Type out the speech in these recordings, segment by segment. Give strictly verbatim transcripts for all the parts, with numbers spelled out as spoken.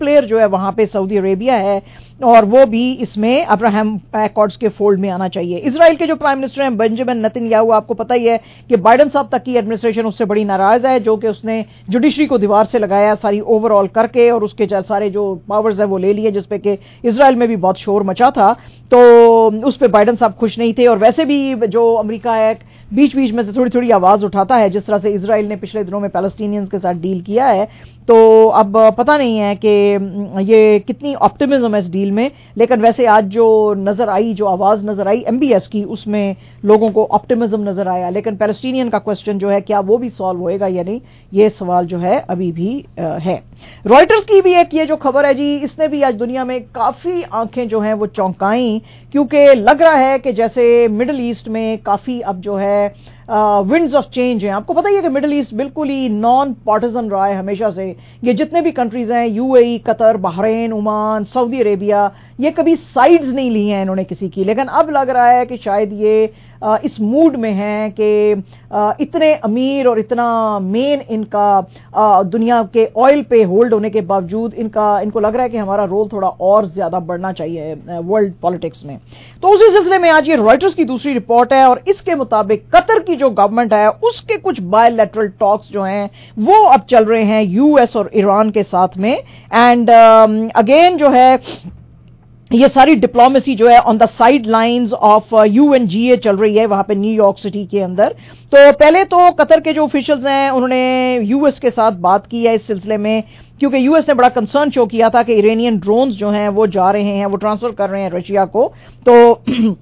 Player जो है वहां पे सऊदी अरेबिया है और वो भी इसमें अब्राहम एकॉर्ड्स के फोल्ड में आना चाहिए। इजराइल के जो प्राइम मिनिस्टर हैं बेंजामिन नेतन्याहू, आपको पता ही है कि बाइडेन साहब तक की एडमिनिस्ट्रेशन उससे बड़ी नाराज है, जो कि उसने जुडिशरी को दीवार से लगाया सारी ओवरऑल करके और उसके सारे जो पावर्स है वो ले लिए, जिसपे कि इजराइल में भी बहुत शोर मचा था। तो उस पर बाइडेन साहब खुश नहीं थे। और वैसे भी जो अमेरिका है बीच बीच में से थोड़ी थोड़ी आवाज उठाता है, जिस तरह से इजराइल ने पिछले दिनों में पैलेस्टीनियंस के साथ डील किया है, तो अब पता नहीं है कि ये कितनी ऑप्टिमिज्म है इस डील में। लेकिन वैसे आज जो नजर आई, जो आवाज नजर आई एमबीएस की, उसमें लोगों को ऑप्टिमिज्म नजर आया। लेकिन पैलेस्टीनियन का क्वेश्चन जो है क्या वो भी सॉल्व होएगा या नहीं, ये सवाल जो है अभी भी है। रॉयटर्स की भी एक ये जो खबर है जी, इसने भी आज दुनिया में काफी आंखें जो हैं वो चौंकाई, क्योंकि लग रहा है कि जैसे मिडिल ईस्ट में काफी अब जो है विंड्स ऑफ चेंज हैं। आपको पता ही है कि मिडिल ईस्ट बिल्कुल ही नॉन पार्टिजन रहा है हमेशा से। ये जितने भी कंट्रीज हैं, UAE, Qatar, Bahrain, Oman, Saudi Arabia, ये कभी साइड्स नहीं ली हैं इन्होंने किसी की। लेकिन अब लग रहा है कि शायद ये आ, इस मूड में हैं कि आ, इतने अमीर और इतना मेन इनका आ, दुनिया के ऑयल पे होल्ड होने के बावजूद इनका इनको लग रहा है कि हमारा रोल थोड़ा और ज्यादा बढ़ना चाहिए वर्ल्ड पॉलिटिक्स में। तो उसी सिलसिले में आज ये रॉयटर्स की दूसरी रिपोर्ट है और इसके मुताबिक कतर की जो गवर्नमेंट है उसके कुछ बायलैटरल टॉक्स जो हैं वो अब चल रहे हैं यूएस और ईरान के साथ में। एंड अगेन जो है ये सारी डिप्लोमेसी जो है on the sidelines of UNGA चल रही है वहां पे न्यूयॉर्क सिटी के अंदर। तो पहले तो कतर के जो ऑफिशियल्स हैं उन्होंने यूएस के साथ बात की है इस सिलसिले में, क्योंकि यूएस ने बड़ा कंसर्न शो किया था कि इरानियन ड्रोन्स जो हैं वो जा रहे हैं, वो ट्रांसफर कर रहे हैं रशिया को। तो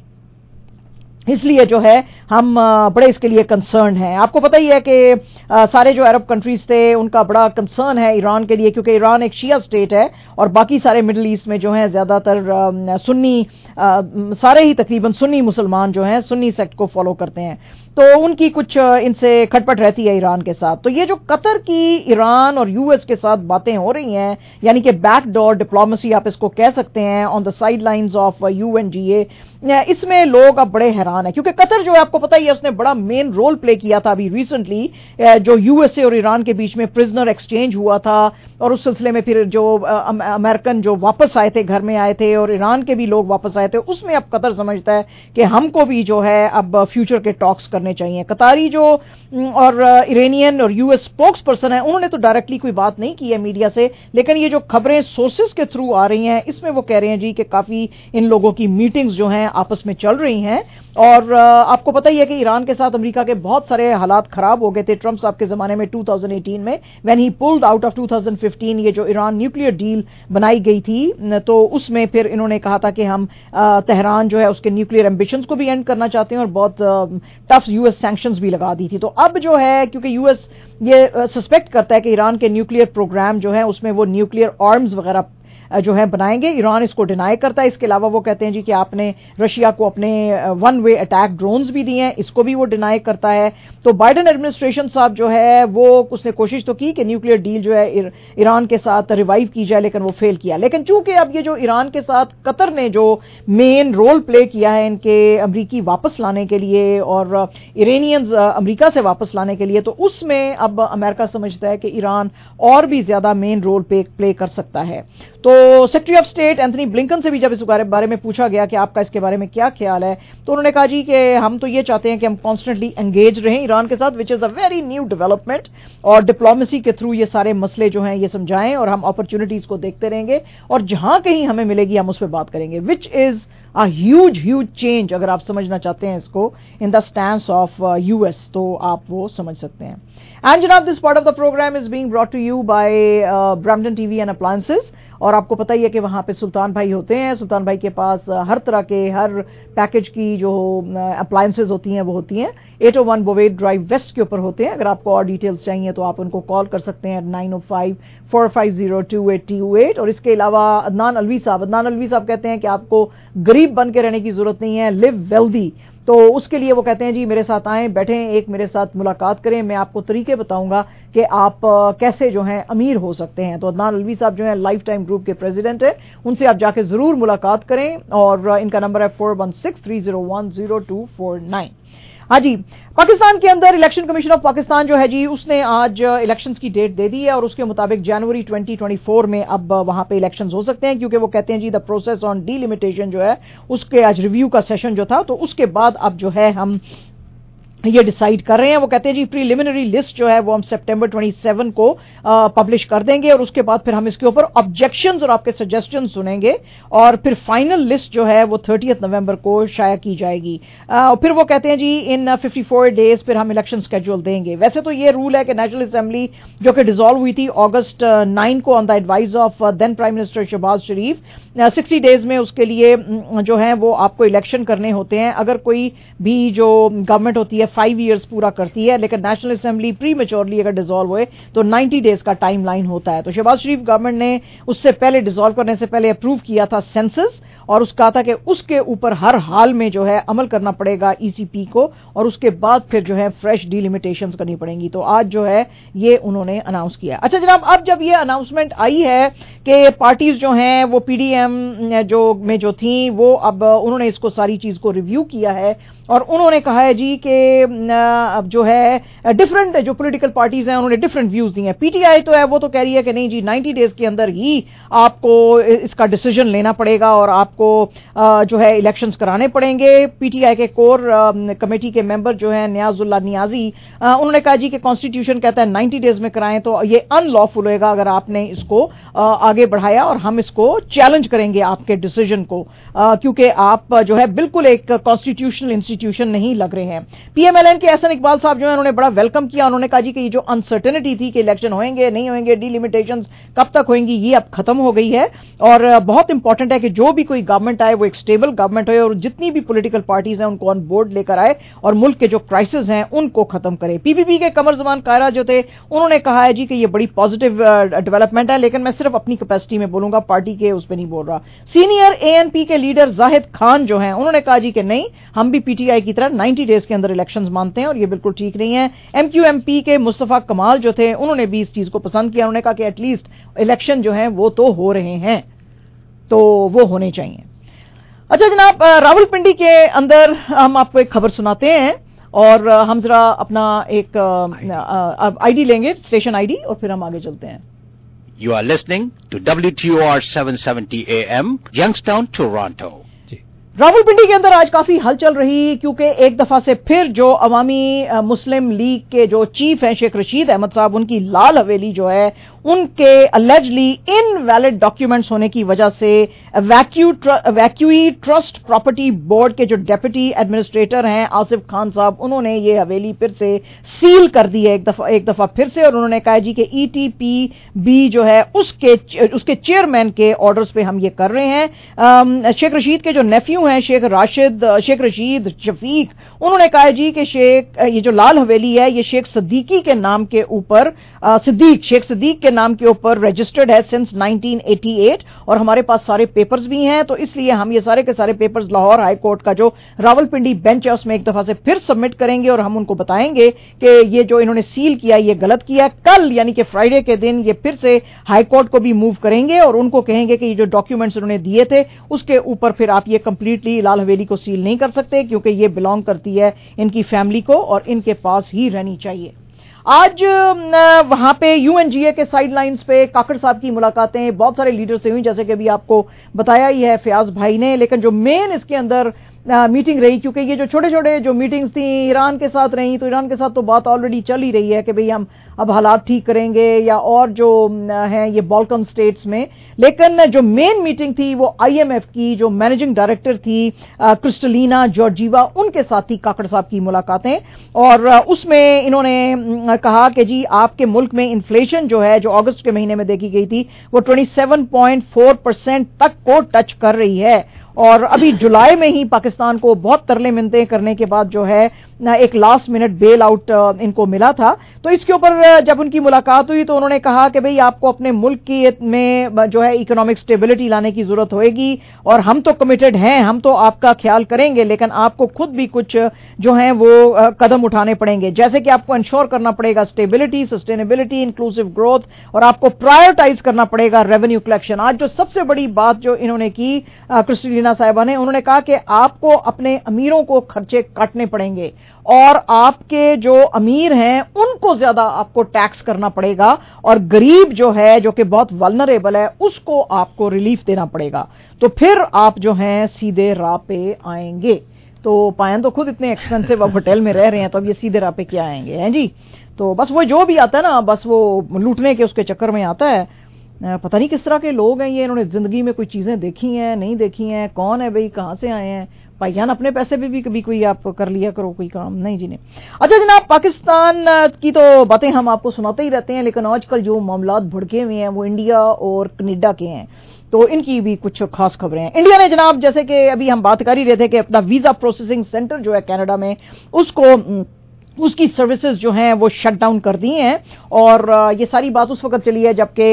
इसलिए जो है हम बड़े इसके लिए कंसर्न हैं। आपको पता ही है कि सारे जो अरब कंट्रीज थे उनका बड़ा कंसर्न है ईरान के लिए, क्योंकि ईरान एक शिया स्टेट है और बाकी सारे मिडिल ईस्ट में जो है ज्यादातर सुन्नी, सारे ही तकरीबन सुन्नी मुसलमान जो हैं सुन्नी सेक्ट को फॉलो करते हैं। तो उनकी कुछ इनसे खटपट रहती है ईरान के साथ। तो ये जो कतर की ईरान और यूएस के साथ बातें हो रही हैं, यानी कि बैकडोर डिप्लोमेसी आप इसको कह सकते हैं on the sidelines of UNGA, इसमें लोग अब बड़े हैरान हैं। क्योंकि कतर जो है आपको पता ही है उसने बड़ा मेन रोल प्ले किया था अभी रिसेंटली, जो यूएसए और ईरान के बीच में प्रिजनर एक्सचेंज हुआ था और उस सिलसिले में फिर जो अमेरिकन जो वापस आए थे, घर में आए थे और ईरान के भी लोग वापस आए थे, उसमें अब कतर समझता है कि हमको भी जो है अब फ्यूचर के टॉक्स करने चाहिए। कतारी जो और इरानियन और यूएस स्पोक्स पर्सन है उन्होंने तो डायरेक्टली कोई बात नहीं की है मीडिया से, लेकिन ये जो खबरें सोर्सेस के थ्रू आ रही हैं इसमें वो कह रहे हैं जी कि काफी इन लोगों की मीटिंग्स जो हैं आपस में चल रही हैं। और आपको पता ही है कि ईरान के साथ अमेरिका के बहुत सारे हालात खराब हो गए थे ट्रंप साहब के जमाने में टू थाउजेंड एटीन में, when he pulled out of two thousand fifteen. ये जो ईरान न्यूक्लियर डील बनाई गई थी तो उसमें फिर इन्होंने कहा था कि हम तेहरान जो है उसके न्यूक्लियर एम्बिशंस को भी एंड करना चाहते हैं और बहुत टफ यूएस सैंक्शंस भी लगा दी थी। तो अब जो है क्योंकि यूएस ये सस्पेक्ट करता है कि ईरान के न्यूक्लियर प्रोग्राम जो है उसमें वो न्यूक्लियर आर्म्स वगैरह जो है बनाएंगे, ईरान इसको डिनाई करता है। इसके अलावा वो कहते हैं जी कि आपने रशिया को अपने वन वे अटैक ड्रोन्स भी दिए हैं, इसको भी वो डिनाई करता है। तो बाइडेन एडमिनिस्ट्रेशन साहब जो है वो उसने कोशिश तो की कि न्यूक्लियर डील जो है ईरान के साथ रिवाइव की जाए, लेकिन वो फेल किया। लेकिन चूंकि अब ये जो ईरान के साथ कतर ने जो मेन रोल प्ले किया है इनके अमरीकी वापस लाने के लिए और इरानियंस अमरीका से वापस लाने के लिए, तो उसमें अब अमेरिका समझता है कि ईरान और भी ज्यादा मेन रोल प्ले कर सकता है। तो secretary of state Antony Blinken से भी जब इस बारे में पूछा गया कि आपका इसके बारे में क्या ख्याल है, तो उन्होंने कहा जी कि हम तो ये चाहते हैं कि हम कॉन्स्टेंटली एंगेज रहें ईरान के साथ, which is a very new development, और डिप्लोमेसी के थ्रू ये सारे मसले जो हैं ये समझाएं और हम अपॉर्चुनिटीज को देखते रहेंगे और जहां कहीं हमें मिलेगी हम उस पर बात करेंगे, which is a huge huge change अगर आप समझना चाहते हैं इसको in the stance of uh, U S, तो आप वो समझ सकते हैं। And जनाब, this part of the program is being brought to you by uh, Brampton T V and Appliances। और आपको पता ही है कि वहां पे सुल्तान भाई होते हैं, सुल्तान भाई के पास uh, हर तरह के हर पैकेज की जो अप्लायंसेज uh, होती हैं वो होती हैं eight o one Bovaird Drive West के ऊपर होते हैं। अगर आपको और डिटेल्स चाहिए तो आप उनको कॉल कर सकते हैं nine o five four five zero two eight two eight. और इसके अलावा अदनान अलवी साहब अदनान अलवी साहब कहते हैं कि आपको गरीब बन के रहने की जरूरत नहीं है, लिव वेल्दी। तो उसके लिए वो कहते हैं जी मेरे साथ आएं, बैठें, एक मेरे साथ मुलाकात करें, मैं आपको तरीके बताऊंगा कि आप कैसे जो हैं अमीर हो सकते हैं। तो अदनान अलवी साहब जो हैं लाइफ टाइम ग्रुप के प्रेसिडेंट हैं, उनसे आप जाके जरूर मुलाकात करें और इनका नंबर है four one six three zero one zero two four nine. ہاں جی، پاکستان کے اندر الیکشن کمیشن آف پاکستان جو ہے جی اس نے آج الیکشنز کی ڈیٹ دے دی ہے اور اس کے مطابق جنوری ٹوئنٹی ٹوئنٹی فور میں اب وہاں پہ الیکشنز ہو سکتے ہیں، کیونکہ وہ کہتے ہیں جی the process on delimitation جو ہے اس کے آج ریویو کا سیشن جو تھا، تو اس کے بعد اب جو ہے ہم یہ ڈیسائیڈ کر رہے ہیں۔ وہ کہتے ہیں جی پریلیمنری لسٹ جو ہے وہ ہم سپٹمبر ٹوئنٹی سیون کو پبلش کر دیں گے اور اس کے بعد پھر ہم اس کے اوپر آبجیکشنز اور آپ کے سجیسشن سنیں گے اور پھر فائنل لسٹ جو ہے وہ تھرٹیتھ نومبر کو شائع کی جائے گی۔ پھر وہ کہتے ہیں جی ان ففٹی فور ڈیز پھر ہم الیکشن اسکیڈول دیں گے۔ ویسے تو یہ رول ہے کہ نیشنل اسمبلی جو کہ ڈیزالو ہوئی تھی اگست نائن کو on the advise of then prime minister Shehbaz Sharif, sixty days میں اس کے لیے جو ہے وہ آپ کو الیکشن کرنے ہوتے ہیں اگر کوئی بھی جو گورنمنٹ ہوتی ہے فائیو ایئرس پورا کرتی ہے، لیکن نیشنل اسمبلی پری میچورلی اگر ڈیزالو ہوئے تو نائنٹی ڈیز کا ٹائم لائن ہوتا ہے۔ تو شہباز شریف گورنمنٹ نے اس سے پہلے ڈیزالو کرنے سے پہلے اپروو کیا تھا سینسس اور اس کہا تھا کہ اس کے اوپر ہر حال میں جو ہے عمل کرنا پڑے گا ای سی پی کو اور اس کے بعد پھر جو ہے فریش ڈی لمیٹیشنز کرنی پڑیں گی۔ تو آج جو ہے یہ انہوں نے اناؤنس کیا۔ اچھا جناب، اب جب یہ اناؤنسمنٹ آئی ہے کہ پارٹیز جو ہیں وہ پی ڈی ایم جو میں جو تھیں وہ اب انہوں نے اس کو ساری چیز کو ریویو کیا ہے اور انہوں نے کہا ہے جی کہ اب جو ہے ڈفرنٹ جو پولیٹیکل پارٹیز ہیں انہوں نے ڈفرنٹ ویوز دی ہیں۔ پی ٹی آئی تو ہے وہ تو کہہ رہی ہے کہ نہیں جی نائنٹی ڈیز کے اندر ہی آپ کو اس کا ڈیسیجن لینا پڑے گا اور آپ کو جو ہے الیکشنز کرانے پڑیں گے۔ پی ٹی آئی کے کور کمیٹی کے ممبر جو ہیں نیاز اللہ نیازی، انہوں نے کہا جی کہ کانسٹیٹیوشن کہتا ہے نائنٹی ڈیز میں کرائیں تو یہ ان لافل ہوئے گا اگر آپ نے اس کو آگے بڑھایا اور ہم اس کو چیلنج کریں گے آپ کے ڈیسیجن کو، کیونکہ آپ جو ہے بالکل ایک کانسٹیٹیوشنل انسٹیٹیوشن نہیں لگ رہے ہیں۔ پی ایم ایل این کے احسن اقبال صاحب جو ہیں انہوں نے بڑا ویلکم کیا، انہوں نے کہا جی کہ یہ جو انسرٹنٹی تھی کہ الیکشن ہوئیں گے نہیں ہوئیں گے، ڈی لمیٹیشنز کب تک ہوئیں گی، یہ اب ختم ہو گئی ہے اور بہت امپورٹنٹ ہے کہ جو بھی کوئی گورنمنٹ آئے وہ ایک اسٹیبل گورنمنٹ ہوئے اور جتنی بھی پولیٹیکل پارٹیز ہیں ان کو آن بورڈ لے کر آئے اور ملک کے جو کرائسس ہیں ان کو ختم کرے۔ پی پی پی کے قمر زمان قاہرہ جو تھے انہوں نے کہا ہے جی کہ یہ بڑی پازیٹیو ڈیولپمنٹ ہے، لیکن میں صرف اپنی کیپیسٹی میں بولوں گا، پارٹی کے اس پہ نہیں بول رہا۔ سینئر اے این پی کے لیڈر زاہد خان جو ہیں انہوں نے کہا جی کہ نہیں، ہم بھی پی ٹی آئی کی طرح نائنٹی ڈیز کے اندر الیکشنز مانتے ہیں اور یہ بالکل ٹھیک نہیں ہے۔ ایم کیو ایم پی کے مصطفیٰ کمال جو تھے انہوں نے بھی اس چیز کو پسند کیا، انہوں نے کہا کہ ایٹ لیسٹ الیکشن جو ہیں وہ تو ہو رہے ہیں تو وہ ہونے چاہیے۔ اچھا جناب، راول پنڈی کے اندر ہم آپ کو ایک خبر سناتے ہیں اور ہم ذرا اپنا ایک آئی ڈی لیں گے، اسٹیشن آئی ڈی، اور پھر ہم آگے چلتے ہیں۔ You are listening to W T O R seven seventy A M Youngstown, Toronto. Rawalpindi کے اندر آج کافی ہلچل رہی کیونکہ ایک دفعہ سے پھر جو عوامی مسلم لیگ کے جو چیف ہیں شیخ رشید احمد صاحب، ان کی لال حویلی جو ہے ان کے الیجلی ان ویلڈ ڈاکیومنٹس ہونے کی وجہ سے ویکیوئی ٹرسٹ پراپرٹی بورڈ کے جو ڈیپٹی ایڈمنسٹریٹر ہیں آصف خان صاحب، انہوں نے یہ حویلی پھر سے سیل کر دی ہے ایک دفعہ ایک دفعہ پھر سے، اور انہوں نے کہا جی کہ ای ٹی پی بی جو ہے اس کے اس کے چیئرمین کے آرڈرز پہ ہم یہ کر رہے ہیں۔ شیخ رشید کے جو نیفیو ہیں شیخ راشد شیخ رشید شفیق، انہوں نے کہا جی کہ شیخ یہ جو لال حویلی ہے یہ شیخ صدیقی کے نام کے اوپر صدیق شیخ صدیق کے نام کے اوپر رجسٹرڈ ہے سنس نائنٹین ایٹی ایٹ اور ہمارے پاس سارے پیپرز بھی ہیں، تو اس لیے ہم یہ سارے کے سارے پیپرز لاہور ہائی کورٹ کا جو راول پنڈی بینچ ہے اس میں ایک دفعہ سے پھر سبمٹ کریں گے اور ہم ان کو بتائیں گے کہ یہ جو انہوں نے سیل کیا یہ غلط کیا۔ کل یعنی کہ فرائیڈے کے دن یہ پھر سے ہائی کورٹ کو بھی موو کریں گے اور ان کو کہیں گے کہ یہ جو ڈاکیومنٹس انہوں نے دیے تھے اس کے اوپر پھر آپ یہ کمپلیٹلی لال حویلی کو سیل نہیں کر سکتے کیونکہ یہ بلانگ کرتی ہے ان کی فیملی کو اور ان کے پاس ہی رہنی چاہیے۔ آج وہاں پہ یو این جی اے کے سائیڈ لائنز پہ کاکڑ صاحب کی ملاقاتیں بہت سارے لیڈر سے ہوئیں، جیسے کہ ابھی آپ کو بتایا ہی ہے فیاض بھائی نے، لیکن جو مین اس کے اندر میٹنگ رہی کیونکہ یہ جو چھوٹے چھوٹے جو میٹنگز تھیں ایران کے ساتھ رہیں تو ایران کے ساتھ تو بات آلریڈی چل ہی رہی ہے کہ بھئی ہم اب حالات ٹھیک کریں گے یا اور جو ہیں یہ بالکن سٹیٹس میں، لیکن جو مین میٹنگ تھی وہ آئی ایم ایف کی جو مینیجنگ ڈائریکٹر تھی کرسٹلینا جارجیوا، ان کے ساتھ تھی کاکڑ صاحب کی ملاقاتیں، اور اس میں انہوں نے کہا کہ جی آپ کے ملک میں انفلیشن جو ہے جو اگست کے مہینے میں دیکھی گئی تھی وہ سڑسٹھ پوائنٹ چار پرسنٹ تک کو ٹچ کر رہی ہے، اور ابھی جولائی میں ہی پاکستان کو بہت ترلے منتیں کرنے کے بعد جو ہے ایک لاسٹ منٹ بیل آؤٹ ان کو ملا تھا۔ تو اس کے اوپر جب ان کی ملاقات ہوئی تو انہوں نے کہا کہ بھئی آپ کو اپنے ملک کی میں جو ہے اکنامک سٹیبلٹی لانے کی ضرورت ہوئے گی اور ہم تو کمیٹڈ ہیں، ہم تو آپ کا خیال کریں گے، لیکن آپ کو خود بھی کچھ جو ہیں وہ قدم اٹھانے پڑیں گے، جیسے کہ آپ کو انشور کرنا پڑے گا سٹیبلٹی، سسٹینیبلٹی، انکلوسیو گروتھ، اور آپ کو پرائیورٹائز کرنا پڑے گا ریونیو کلیکشن۔ آج جو سب سے بڑی بات جو انہوں نے کی کرسٹلینا صاحبہ نے، انہوں نے کہا کہ آپ کو اپنے امیروں کو خرچے کاٹنے پڑیں گے اور آپ کے جو امیر ہیں ان کو زیادہ آپ کو ٹیکس کرنا پڑے گا, اور غریب جو ہے جو کہ بہت ولنریبل ہے اس کو آپ کو ریلیف دینا پڑے گا. تو پھر آپ جو ہیں سیدھے راہ پہ آئیں گے. تو پائن تو خود اتنے ایکسپینسو اب ہوٹل میں رہ رہے ہیں, تو اب یہ سیدھے راہ پہ کیا آئیں گے ہیں جی. تو بس وہ جو بھی آتا ہے نا, بس وہ لوٹنے کے اس کے چکر میں آتا ہے. پتہ نہیں کس طرح کے لوگ ہیں یہ, انہوں نے زندگی میں کوئی چیزیں دیکھی ہیں نہیں دیکھی ہیں, کون ہے بھائی, کہاں سے آئے ہیں بھائی جان, اپنے پیسے پہ بھی کبھی کوئی آپ کر لیا کرو کوئی کام. نہیں جی نہیں. اچھا جناب, پاکستان کی تو باتیں ہم آپ کو سناتے ہی رہتے ہیں, لیکن آج کل جو معاملات بھڑکے ہوئے ہیں وہ انڈیا اور کینیڈا کے ہیں, تو ان کی بھی کچھ خاص خبریں ہیں. انڈیا نے جناب, جیسے کہ ابھی ہم بات کر ہی رہے تھے کہ اپنا ویزا پروسیسنگ سینٹر جو ہے کینیڈا میں, اس کو اس کی سروسز جو ہیں وہ شٹ ڈاؤن کر دی ہیں. اور یہ ساری بات اس وقت چلی ہے جبکہ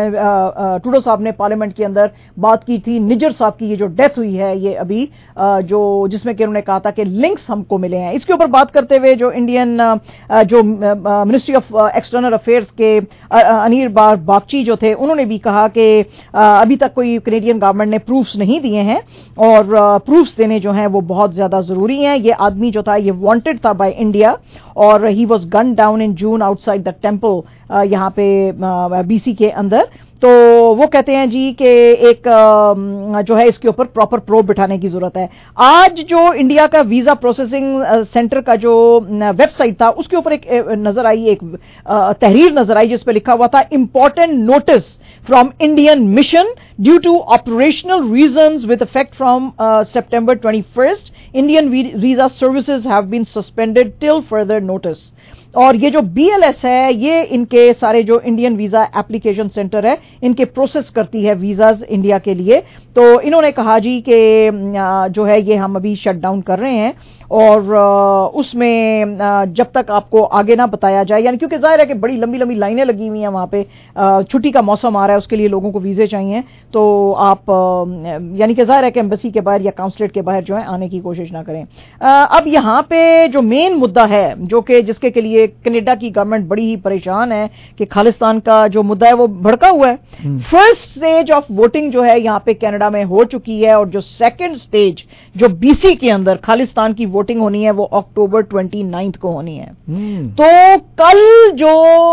ٹروڈو صاحب نے پارلیمنٹ کے اندر بات کی تھی نجر صاحب کی, یہ جو ڈیتھ ہوئی ہے یہ ابھی جو جس میں کہ انہوں نے کہا تھا کہ لنکس ہم کو ملے ہیں. اس کے اوپر بات کرتے ہوئے جو انڈین جو منسٹری آف ایکسٹرنل افیئرز کے انیر بار باگچی جو تھے, انہوں نے بھی کہا کہ ابھی تک کوئی کینیڈین گورنمنٹ نے پروفز نہیں دیے ہیں, اور پروفز دینے جو ہیں وہ بہت زیادہ ضروری ہیں. یہ آدمی جو تھا یہ وانٹڈ تھا بائی انڈیا, اور he was gun down in June outside the temple یہاں پہ بی سی کے اندر. تو وہ کہتے ہیں جی کہ ایک جو ہے اس کے اوپر پراپر پروب بٹھانے کی ضرورت ہے. آج جو انڈیا کا ویزا پروسیسنگ سینٹر کا جو ویب سائٹ تھا اس کے اوپر ایک نظر آئی, ایک تحریر نظر آئی جس پہ لکھا ہوا تھا important notice from Indian mission due to operational reasons with effect from uh, September twenty-first. Indian visa services have been suspended till further notice. اور یہ جو بی ایل ایس ہے یہ ان کے سارے جو انڈین ویزا اپلیکیشن سینٹر ہے ان کے پروسیس کرتی ہے ویزاز انڈیا کے لیے. تو انہوں نے کہا جی کہ جو ہے یہ ہم ابھی شٹ ڈاؤن کر رہے ہیں, اور اس میں جب تک آپ کو آگے نہ بتایا جائے, یعنی کیونکہ ظاہر ہے کہ بڑی لمبی لمبی لائنیں لگی ہوئی ہیں وہاں پہ, چھٹی کا موسم آ رہا ہے اس کے لیے لوگوں کو ویزے چاہیے, تو آپ یعنی کہ ظاہر ہے کہ ایمبیسی کے باہر یا کانسولیٹ کے باہر جو ہے آنے کی کوشش نہ کریں. اب یہاں پہ جو مین مدعا ہے جو کہ جس کے لیے کینیڈا کی گورنمنٹ بڑی ہی پریشان ہے کہ خالصتان کا جو مدعا ہے وہ بھڑکا ہوا ہے. فرسٹ سٹیج آف ووٹنگ جو ہے یہاں پہ کینیڈا میں ہو چکی ہے, اور جو سیکنڈ سٹیج جو بی سی کے اندر خالصتان کی ووٹنگ ہونی ہے وہ اکتوبر ٹوینٹی نائنتھ کو ہونی ہے. تو کل جو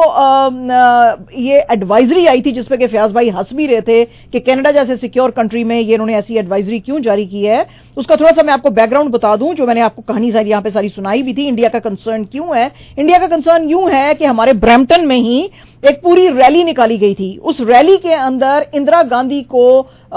یہ ایڈوائزری آئی تھی جس پہ کہ فیاض بھائی ہنس بھی رہے تھے کہ کینیڈا جیسے سیکیور کنٹری میں یہ انہوں نے ایسی ایڈوائزری کیوں جاری کی ہے, اس کا تھوڑا سا میں آپ کو بیک گراؤنڈ بتا دوں جو میں نے آپ کو کہانی ساری یہاں پہ ساری سنائی بھی تھی. انڈیا کا کنسرن کیوں ہے؟ انڈیا کا کنسرن یوں ہے کہ ہمارے برمپٹن میں ہی ایک پوری ریلی نکالی گئی تھی. اس ریلی کے اندر اندرا گاندھی کو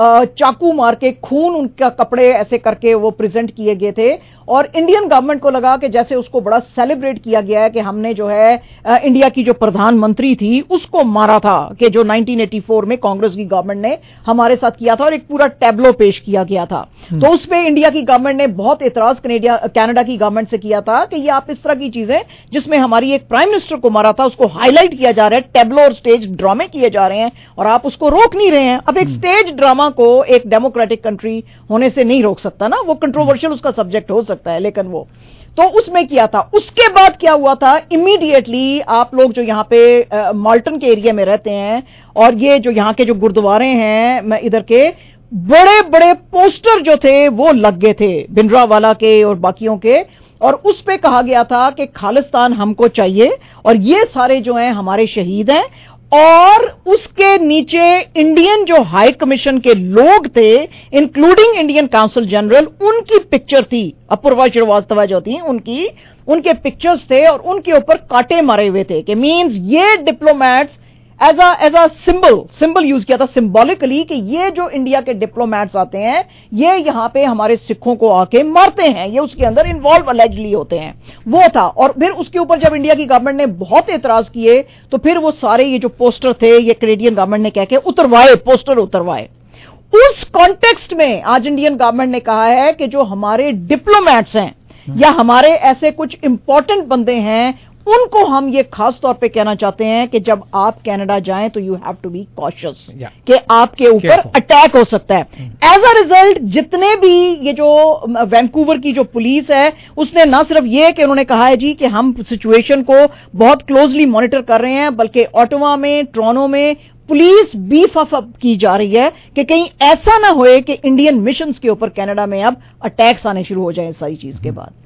چاقو مار کے خون ان کا کپڑے ایسے کر کے وہ پریزنٹ کیے گئے تھے, اور انڈین گورنمنٹ کو لگا کہ جیسے اس کو بڑا سیلیبریٹ کیا گیا ہے کہ ہم نے جو ہے انڈیا کی جو پردھان منتری تھی اس کو مارا تھا, کہ جو نائنٹین ایٹی فور میں کانگریس کی گورنمنٹ نے ہمارے ساتھ کیا تھا, اور ایک پورا ٹیبلو پیش کیا گیا تھا. تو اس پہ انڈیا کی گورنمنٹ نے بہت اعتراض کینیڈا کی گورنمنٹ سے کیا تھا کہ یہ آپ اس طرح کی چیزیں جس میں ہماری ایک پرائم منسٹر کو مارا تھا اس کو ہائی لائٹ کیا جا رہا ہے, ٹیبلو اور سٹیج ڈرامے کیے جا رہے ہیں, اور آپ اس کو روک نہیں رہے ہیں. اب ایک سٹیج ڈراما کو ایک ڈیموکریٹک کنٹری ہونے سے نہیں روک سکتا نا, وہ کنٹروورشل اس کا سبجیکٹ ہو سکتا ہے, لیکن وہ تو اس میں کیا تھا. اس کے بعد کیا ہوا تھا, امیڈیٹلی آپ لوگ جو یہاں پہ مالٹن کے ایریا میں رہتے ہیں اور یہ جو یہاں کے جو گردوارے ہیں ادھر کے, بڑے بڑے پوسٹر جو تھے وہ لگ گئے تھے بنڈرا والا کے اور باقیوں کے, اور اس پہ کہا گیا تھا کہ خالصتان ہم کو چاہیے, اور یہ سارے جو ہیں ہمارے شہید ہیں. اور اس کے نیچے انڈین جو ہائی کمیشن کے لوگ تھے انکلوڈنگ انڈین کونسل جنرل, ان کی پکچر تھی, اپوروا شریواستوا جو تھی ان کی ان کے پکچرز تھے, اور ان کے اوپر کاٹے مارے ہوئے تھے کہ مینز یہ diplomats as a as a symbol symbol use کیا تھا سمبولکلی کہ یہ جو انڈیا کے ڈپلومیٹس آتے ہیں یہ یہاں پہ ہمارے سکھوں کو آ کے مارتے ہیں, یہ اس کے اندر انوالو الیجلی ہوتے ہیں, وہ تھا. اور پھر اس کے اوپر جب انڈیا کی گورنمنٹ نے بہت اعتراض کیے تو پھر وہ سارے یہ جو پوسٹر تھے یہ کینیڈین گورنمنٹ نے کہہ کے اتروائے, پوسٹر اتروائے. اس کانٹیکسٹ میں آج انڈین گورنمنٹ نے کہا ہے کہ جو ہمارے ڈپلومیٹس ہیں یا ہمارے ایسے کچھ امپورٹنٹ بندے ہیں ان کو ہم یہ خاص طور پہ کہنا چاہتے ہیں کہ جب آپ کینیڈا جائیں تو یو ہیو ٹو بی کوشس کہ آپ کے اوپر اٹیک ہو سکتا ہے. ایز اے ریزلٹ جتنے بھی یہ جو وینکوور کی جو پولیس ہے اس نے نہ صرف یہ کہ انہوں نے کہا ہے جی کہ ہم سچویشن کو بہت کلوزلی مانیٹر کر رہے ہیں, بلکہ اوٹوا میں ٹورانٹو میں پولیس بیف اپ کی جا رہی ہے کہ کہیں ایسا نہ ہوئے کہ انڈین مشنز کے اوپر کینیڈا میں اب اٹیکس آنے شروع ہو جائیں اس ساری چیز کے بعد.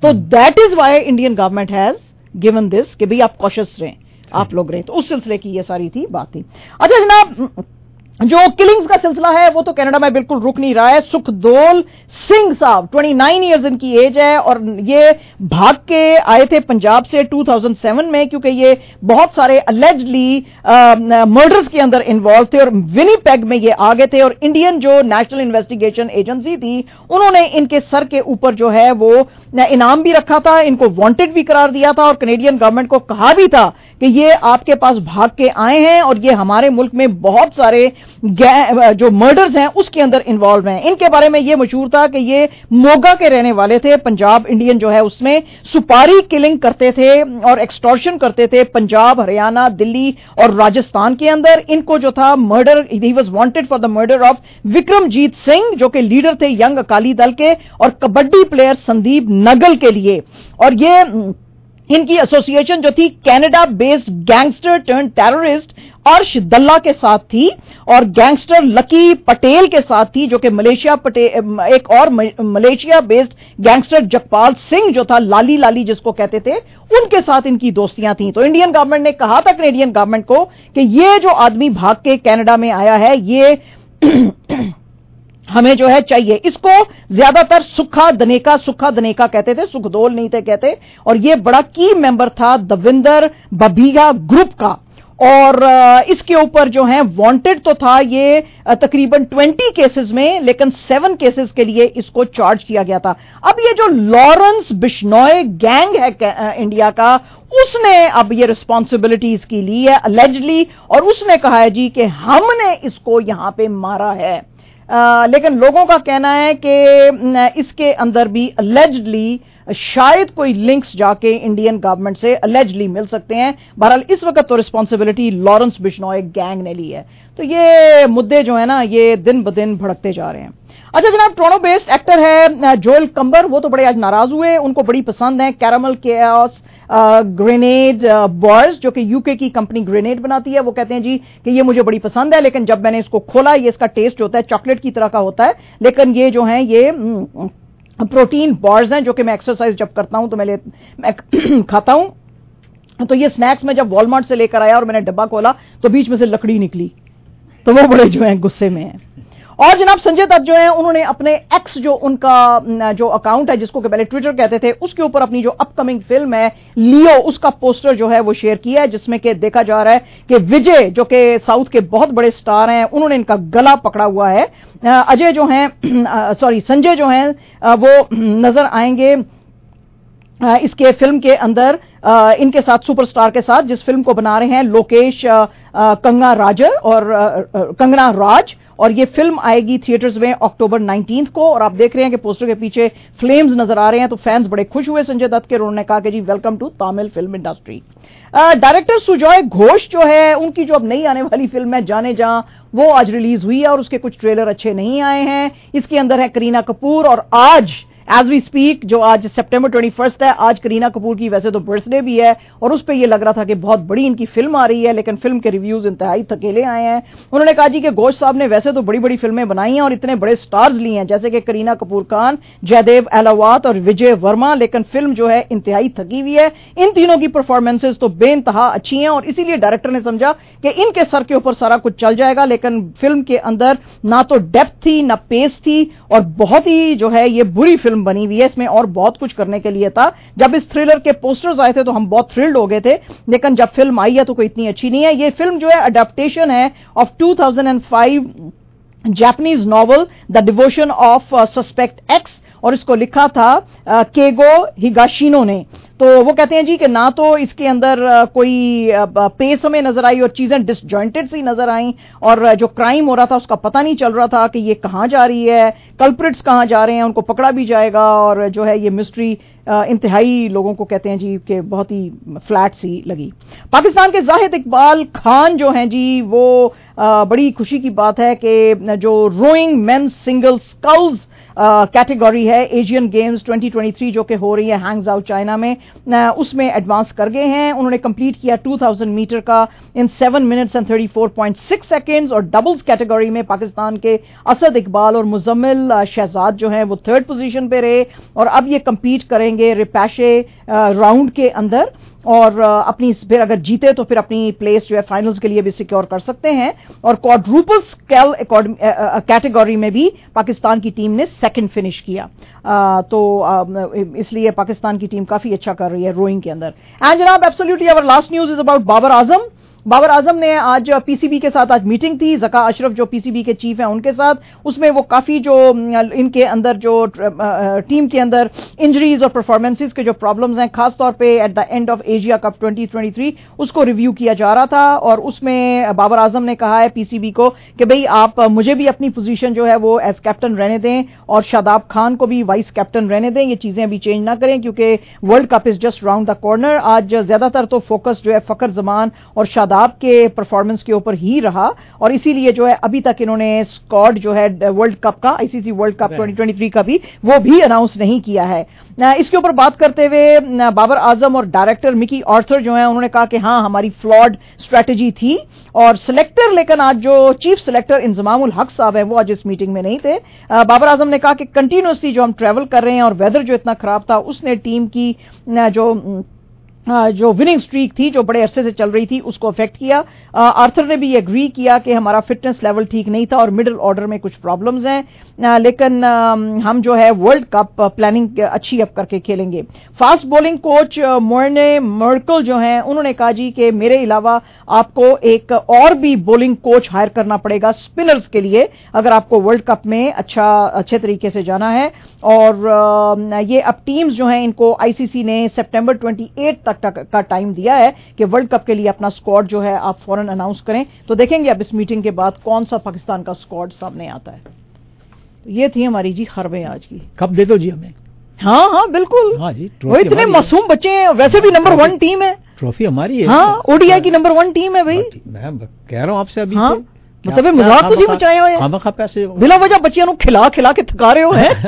तो that is why Indian government has given this कि भाई आप कॉशियस रहें, आप लोग रहे। तो उस सिलसिले की ये सारी थी बात थी। अच्छा जनाब, जो किलिंग्स का सिलसिला है वो तो कनाडा में बिल्कुल रुक नहीं रहा है। सुखदोल सिंह साहब उनतीस इयर्स इनकी एज है और ये भाग के आए थे पंजाब से दो हज़ार सात में, क्योंकि ये बहुत सारे अलेजली मर्डर्स के अंदर इन्वॉल्व थे और विनीपेग में ये आ गए थे। और इंडियन जो नेशनल इन्वेस्टिगेशन एजेंसी थी उन्होंने इनके सर के ऊपर जो है वो इनाम भी रखा था, इनको वांटेड भी करार दिया था और कनेडियन गवर्नमेंट को कहा भी था कि ये आपके पास भाग के आए हैं और ये हमारे मुल्क में बहुत सारे जो मर्डर्स हैं उसके अंदर इन्वॉल्व हैं। इनके बारे में ये मशहूर था कि ये मोगा के रहने वाले थे। पंजाब इंडियन जो है उसमें सुपारी किलिंग करते थे और एक्सटॉर्शन करते थे पंजाब, हरियाणा, दिल्ली और राजस्थान के अंदर। इनको जो था murder, he was wanted for the murder of Vikramjit Singh जो कि लीडर थे यंग अकाली दल के, और कबड्डी प्लेयर संदीप नगल के लिए। और ये इनकी एसोसिएशन जो थी Canada based gangster turn terrorist Arsh Dalla के साथ थी और गैंगस्टर लकी पटेल के साथ थी, जो कि मलेशिया पटेल, एक और Malaysia based gangster Jagpal Singh जो था लाली लाली जिसको कहते थे, उनके साथ इनकी दोस्तियां थी। तो इंडियन गवर्नमेंट ने कहा था कनेडियन गवर्नमेंट को कि ये जो आदमी भाग के कनाडा में आया है ये हमें जो है चाहिए। इसको ज्यादातर सुखा दनेका सुखा दनेका कहते थे, सुखदोल नहीं थे कहते। और ये बड़ा की मेंबर था दविंदर बबीगा ग्रुप का और इसके ऊपर जो है वांटेड तो था ये तकरीबन बीस केसेस में, लेकिन सेवन केसेस के लिए इसको चार्ज किया गया था। अब ये जो लॉरेंस बिश्नोई गैंग है इंडिया का, उसने अब ये रिस्पॉन्सिबिलिटी इसकी ली है अलेजली, और उसने कहा है जी कि हमने इसको यहां पे मारा है। आ, लेकिन लोगों का कहना है कि इसके अंदर भी अलेजली शायद कोई लिंक्स जाके इंडियन गवर्नमेंट से अलेजली मिल सकते हैं। बहरहाल इस वक्त तो रिस्पॉन्सिबिलिटी लॉरेंस बिश्नोई गैंग ने ली है। तो ये मुद्दे जो है ना ये दिन ब दिन भड़कते जा रहे हैं। अच्छा जनाब, टोरंटो बेस्ड एक्टर है जोएल कंबर, वो तो बड़े आज नाराज हुए। उनको बड़ी पसंद है कैरामल केओस ग्रेनेड बॉयज जो कि यूके की कंपनी ग्रेनेड बनाती है। वो कहते हैं जी कि ये मुझे बड़ी पसंद है, लेकिन जब मैंने इसको खोला ये इसका टेस्ट होता है चॉकलेट की तरह का होता है, लेकिन ये जो है ये प्रोटीन बार्स हैं जो कि मैं एक्सरसाइज जब करता हूं तो मैं, मैं खाता हूं। तो ये स्नैक्स में जब वॉलमार्ट से लेकर आया और मैंने डब्बा खोला तो बीच में से लकड़ी निकली, तो वो बड़े जो है गुस्से में है। और जनाब संजय दत्त जो है उन्होंने अपने एक्स जो उनका जो अकाउंट है जिसको कि पहले ट्विटर कहते थे उसके ऊपर अपनी जो अपकमिंग फिल्म है लियो उसका पोस्टर जो है वो शेयर किया है, जिसमें कि देखा जा रहा है कि विजय जो कि साउथ के बहुत बड़े स्टार हैं उन्होंने इनका गला पकड़ा हुआ है। अजय जो हैं सॉरी संजय जो हैं वो नजर आएंगे इसके फिल्म के अंदर इनके साथ सुपरस्टार के साथ, जिस फिल्म को बना रहे हैं लोकेश कंगना राजर और कंगना राज, और ये फिल्म आएगी थिएटर्स में अक्टूबर उन्नीस को। और आप देख रहे हैं कि पोस्टर के पीछे फ्लेम्स नजर आ रहे हैं, तो फैंस बड़े खुश हुए संजय दत्त के। उन्होंने कहा कि जी welcome to Tamil film industry. Director Sujoy Ghosh जो है उनकी जो अब नई आने वाली फिल्म है जाने जहां, वो आज रिलीज हुई है और उसके कुछ ट्रेलर अच्छे नहीं आए हैं। इसके अंदर है करीना कपूर, और आज एज वी स्पीक जो आज सितंबर इक्कीस है, आज करीना कपूर की वैसे तो बर्थडे भी है और उस पर यह लग रहा था कि बहुत बड़ी इनकी फिल्म आ रही है, लेकिन फिल्म के रिव्यूज इंतहाई थकेले आए हैं। उन्होंने कहा जी कि घोष साहब ने वैसे तो बड़ी बड़ी फिल्में बनाई हैं और इतने बड़े स्टार्स लिए हैं जैसे कि करीना कपूर खान, जयदेव अहलावत और विजय वर्मा, लेकिन फिल्म जो है इंतहाई थकी हुई है। इन तीनों की परफॉर्मेंसेज तो बेइंतहा अच्छी हैं और इसीलिए डायरेक्टर ने समझा कि इनके सर के ऊपर सारा कुछ चल जाएगा, लेकिन फिल्म के अंदर ना तो डेप्थ थी ना पेस थी और बहुत ही जो है ये बुरी फिल्म बनी हुई है। इसमें और बहुत कुछ करने के लिए था। जब इस थ्रिलर के पोस्टर्स आए थे तो हम बहुत थ्रिल्ड हो गए थे, लेकिन जब फिल्म आई है तो कोई इतनी अच्छी नहीं है। ये फिल्म जो है अडेप्टेशन है of two thousand five Japanese novel the devotion of suspect X, और इसको लिखा था केगो हिगाशिनो ने। तो वो कहते हैं जी कि ना तो इसके अंदर कोई पेस हमें नजर आई और चीजें डिसजॉइंटेड सी नजर आई, और जो क्राइम हो रहा था उसका पता नहीं चल रहा था कि ये कहां जा रही है, कल्प्रिट्स कहां जा रहे हैं, उनको पकड़ा भी जाएगा, और जो है ये मिस्ट्री इंतहाई लोगों को कहते हैं जी कि बहुत ही फ्लैट सी लगी। पाकिस्तान के जाहिद इकबाल खान जो हैं जी वो बड़ी खुशी की बात है कि जो rowing men's single sculls category है Asian games twenty twenty three जो कि हो रही है हैंगजाउ चाइना में, اس میں ایڈوانس کر گئے ہیں. انہوں نے کمپلیٹ کیا ٹو تھاؤزینڈ میٹر کا in seven minutes and thirty four point six seconds. اور ڈبلز کیٹیگری میں پاکستان کے اسد اقبال اور مزمل شہزاد جو ہیں وہ تھرڈ پوزیشن پہ رہے, اور اب یہ کمپیٹ کریں گے ریپیشے راؤنڈ کے اندر, اور اپنی پھر اگر جیتے تو پھر اپنی پلیس جو ہے فائنلز کے لیے بھی سیکیور کر سکتے ہیں. اور کوادروپل اسکیل کیٹیگری میں بھی پاکستان کی ٹیم نے سیکنڈ فنش کیا, تو اس لیے پاکستان کی ٹیم کافی اچھا کر رہی ہے روئنگ کے اندر. اینڈ جناب ایبسولوٹلی اور last news is about Babar Azam. Babar Azam نے آج پی سی بی کے ساتھ آج میٹنگ تھی, ذکا اشرف جو پی سی بی کے چیف ہیں ان کے ساتھ. اس میں وہ کافی جو ان کے اندر جو ٹیم کے اندر انجریز اور پرفارمنسز کے جو پرابلمز ہیں, خاص طور پہ at the end of Asia cup twenty twenty three, اس کو ریویو کیا جا رہا تھا. اور اس میں بابر اعظم نے کہا ہے پی سی بی کو کہ بھئی آپ مجھے بھی اپنی پوزیشن جو ہے وہ ایز کیپٹن رہنے دیں, اور شاداب خان کو بھی وائس کیپٹن رہنے دیں. یہ چیزیں ابھی چینج نہ کریں کیونکہ world cup is just round the corner. آج زیادہ تر تو فوکس جو ہے فخر زمان اور شاداب کے پرفارمنس کے اوپر ہی رہا, اور اسی لیے جو ہے ابھی تک انہوں نے اسکواڈ جو ہے ورلڈ کپ کا, I C C world cup twenty twenty three کا بھی وہ بھی اناؤنس نہیں کیا ہے. اس کے اوپر بات کرتے ہوئے بابر اعظم اور ڈائریکٹر مکی آرتھر جو ہیں انہوں نے کہا کہ ہاں ہماری فلاڈ اسٹریٹجی تھی, اور سلیکٹر لیکن آج جو چیف سلیکٹر انضمام الحق صاحب ہیں وہ آج اس میٹنگ میں نہیں تھے. بابر اعظم نے کہا کہ کنٹینیوسلی جو ہم ٹریول کر رہے ہیں اور ویدر جو اتنا خراب تھا اس نے ٹیم کی جو جو وننگ سٹریک تھی جو بڑے عرصے سے چل رہی تھی اس کو افیکٹ کیا. آرتھر نے بھی ایگری کیا کہ ہمارا فٹنس لیول ٹھیک نہیں تھا اور مڈل آرڈر میں کچھ پرابلمز ہیں, لیکن ہم جو ہے ورلڈ کپ پلاننگ اچھی اب کر کے کھیلیں گے. Fast bowling coach Morne Morkel جو ہیں انہوں نے کہا جی کہ میرے علاوہ آپ کو ایک اور بھی بولنگ کوچ ہائر کرنا پڑے گا اسپنرز کے لیے اگر آپ کو ورلڈ کپ میں اچھا اچھے طریقے سے جانا ہے. اور یہ اب ٹیمز جو ہیں ان کو آئی سی سی نے سپٹمبر ٹوئنٹی ایٹ تک کا ٹائم دیا ہے کہ ورلڈ کپ کے لیے اپنا اسکواڈ جو ہے آپ فوراً اناؤنس کریں. تو دیکھیں گے اب اس میٹنگ کے بعد کون سا پاکستان کا اسکواڈ سامنے آتا ہے. یہ تھی ہماری جی خبریں آج کی. کب دے دو جی ہمیں. ہاں ہاں بالکل, ہاں جی, وہ اتنے معصوم بچے ہیں, ویسے بھی نمبر ون ٹیم ہے, ٹرافی ہماری ہے. ہاں او ڈی آئی کی نمبر ون ٹیم ہے بھائی. میں کہہ رہا ہوں آپ سے ابھی ہاں مطلب مذاق تسی بچائے ہوئے ہیں, پیسے بلا وجہ بچیاں نوں کھلا کھلا کے تھکا رہے ہو ہیں.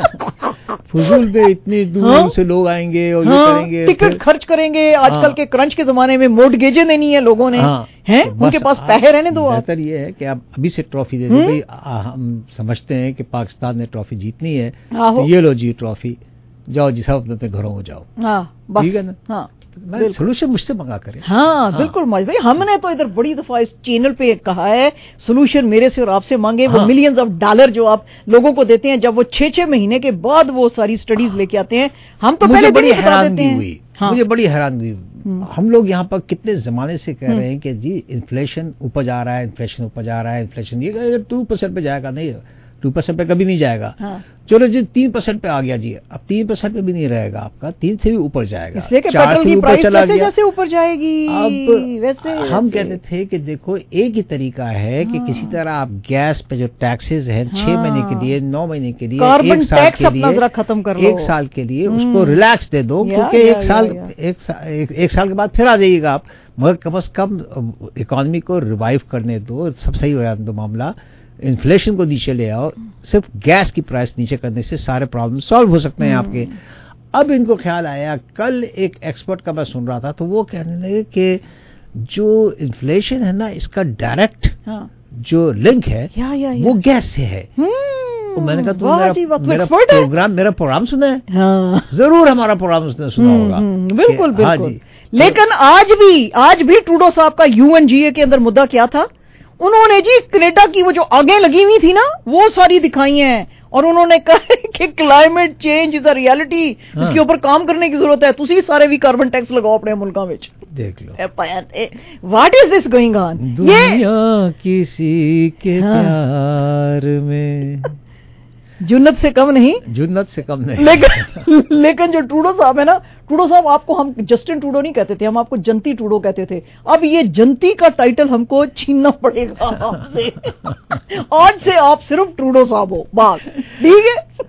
فضول پہ اتنی دور سے لوگ آئیں گے اور یہ کریں گے, ٹکٹ خرچ کریں گے. آج کل کے کرنچ کے زمانے میں مورٹگیجیں دینی ہے لوگوں نے, ہیں ان کے پاس پیسے رہنے دو. بہتر یہ ہے کہ آپ ابھی سے ٹرافی دے دو. بھائی ہم سمجھتے ہیں کہ پاکستان نے ٹرافی جیتنی ہے, یہ لو جی ٹرافی, جاؤ جی سب اپنے گھروں کو جاؤ. ہاں ٹھیک ہے نا. ہاں سولوشن مجھ سے منگا کریں. ہاں بالکل موج بھائی, ہم نے تو ادھر بڑی دفعہ اس چینل پہ کہا ہے سولوشن میرے سے اور آپ سے مانگے. وہ ملینز آف ڈالر جو آپ لوگوں کو دیتے ہیں جب وہ چھ چھ مہینے کے بعد وہ ساری سٹڈیز لے کے آتے ہیں, ہم تو پہلے بڑی حیرانگی ہوئی. مجھے بڑی حیرانگی ہوئی. ہم لوگ یہاں پر کتنے زمانے سے کہہ رہے ہیں کہ جی انفلیشن اوپر جا رہا ہے, انفلیشن اوپر جا رہا ہے, انفلیشن یہ ٹو پرسینٹ پہ جائے گا, نہیں ٹو پرسینٹ پہ کبھی نہیں جائے گا. چلو جی تین پرسینٹ پہ آ گیا جی, اب تین پرسینٹ پہ بھی نہیں رہے گا آپ کا, تین سے بھی اوپر جائے گا, اس لیے کہ پیٹرول کی پرائس جیسے جیسے اوپر جائے گی. اب ویسے ہم کہتے تھے کہ دیکھو ایک ہی طریقہ ہے کہ کسی طرح آپ گیس پہ جو ٹیکسز ہیں چھ مہینے کے لیے, نو مہینے کے لیے, ایک سال کے لیے ختم کر لو, ایک سال کے لیے اس کو ریلیکس دے دو, کیونکہ ایک سال ایک سال کے بعد پھر آ جائیے گا آپ, مگر کم از کم اکانومی کو ریوائیو کرنے دو, سب صحیح ہو جاتا دو معاملہ. انفلیشن کو نیچے لے آؤ, صرف گیس کی پرائس نیچے کرنے سے سارے پرابلم سالو ہو سکتے ہیں آپ کے. اب ان کو خیال آیا, کل ایک ایکسپرٹ کا میں سن رہا تھا تو وہ کہنے لگے کہ جو انفلیشن ہے نا اس کا ڈائریکٹ جو لنک ہے وہ گیس سے ہے. میں نے کہا میرا پروگرام میرا پروگرام سنا ہے, ضرور ہمارا پروگرام اس نے سنا ہوگا. بالکل بالکل. لیکن آج بھی آج بھی ٹروڈو صاحب کا یو این جی اے کے اندر مدعا کیا تھا, انہوں نے جی کینیڈا کی وہ جو آگے لگی ہوئی تھی نا وہ ساری دکھائی ہیں, اور انہوں نے کہا کہ climate change is a reality, اس کے اوپر کام کرنے کی ضرورت ہے. تسی سارے بھی کاربن ٹیکس لگاؤ اپنے ملکاں وچ. دیکھ لو what is this going on. دنیا کسی کے پیار میں جنت سے کم نہیں, جنت سے کم نہیں. لیکن لیکن جو ٹروڈو صاحب ہے نا, ٹروڈو صاحب آپ کو ہم جسٹن ٹروڈو نہیں کہتے تھے, ہم آپ کو جنتی ٹروڈو کہتے تھے. اب یہ جنتی کا ٹائٹل ہم کو چھیننا پڑے گا آپ سے. آج سے آپ صرف ٹروڈو صاحب ہو بس, ٹھیک ہے.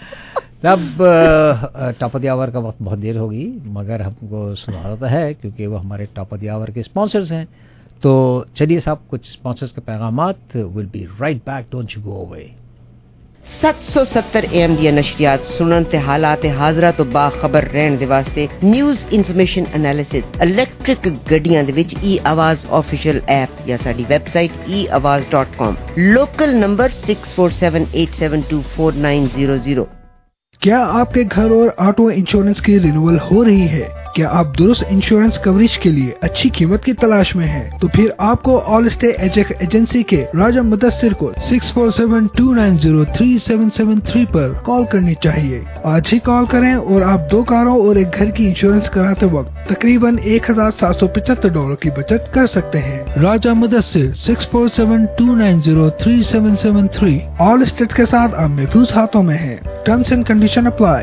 تب ٹاپ آف دی آور کا وقت بہت دیر ہوگی, مگر ہم کو سنا ہوتا ہے کیونکہ وہ ہمارے ٹاپ آف دی آور کے اسپانسرز ہیں. تو چلیے صاحب کچھ اسپانسرز کے پیغامات. Will be right back, don't you go away. سات سو ستر اے ایم دی نشریات سنن تے حالات حاضرہ تو باخبر رہن دے واسطے نیوز انفارمیشن انالیسس الیکٹرک گڈیاں دے وچ ای آواز آفیشیل ایپ یا ساڈی website E Awaz dot com. Local number six four seven eight seven two four nine zero zero. کیا آپ کے گھر اور آٹو انشورنس کی رینیول ہو رہی ہے؟ کیا آپ درست انشورنس کوریج کے لیے اچھی قیمت کی تلاش میں ہیں؟ تو پھر آپ کو آل اسٹے ایجنسی کے راجہ مدثر کو six four seven two nine zero three seven seven three پر کال کرنی چاہیے. آج ہی کال کریں اور آپ دو کاروں اور ایک گھر کی انشورنس کراتے وقت تقریباً ایک ہزار سات سو پچہتر ڈالر کی بچت کر سکتے ہیں. Raja Mudassar six four seven two nine zero three seven seven three. Allstate کے ساتھ آپ محفوظ ہاتھوں میں ہیں. Terms and condition apply.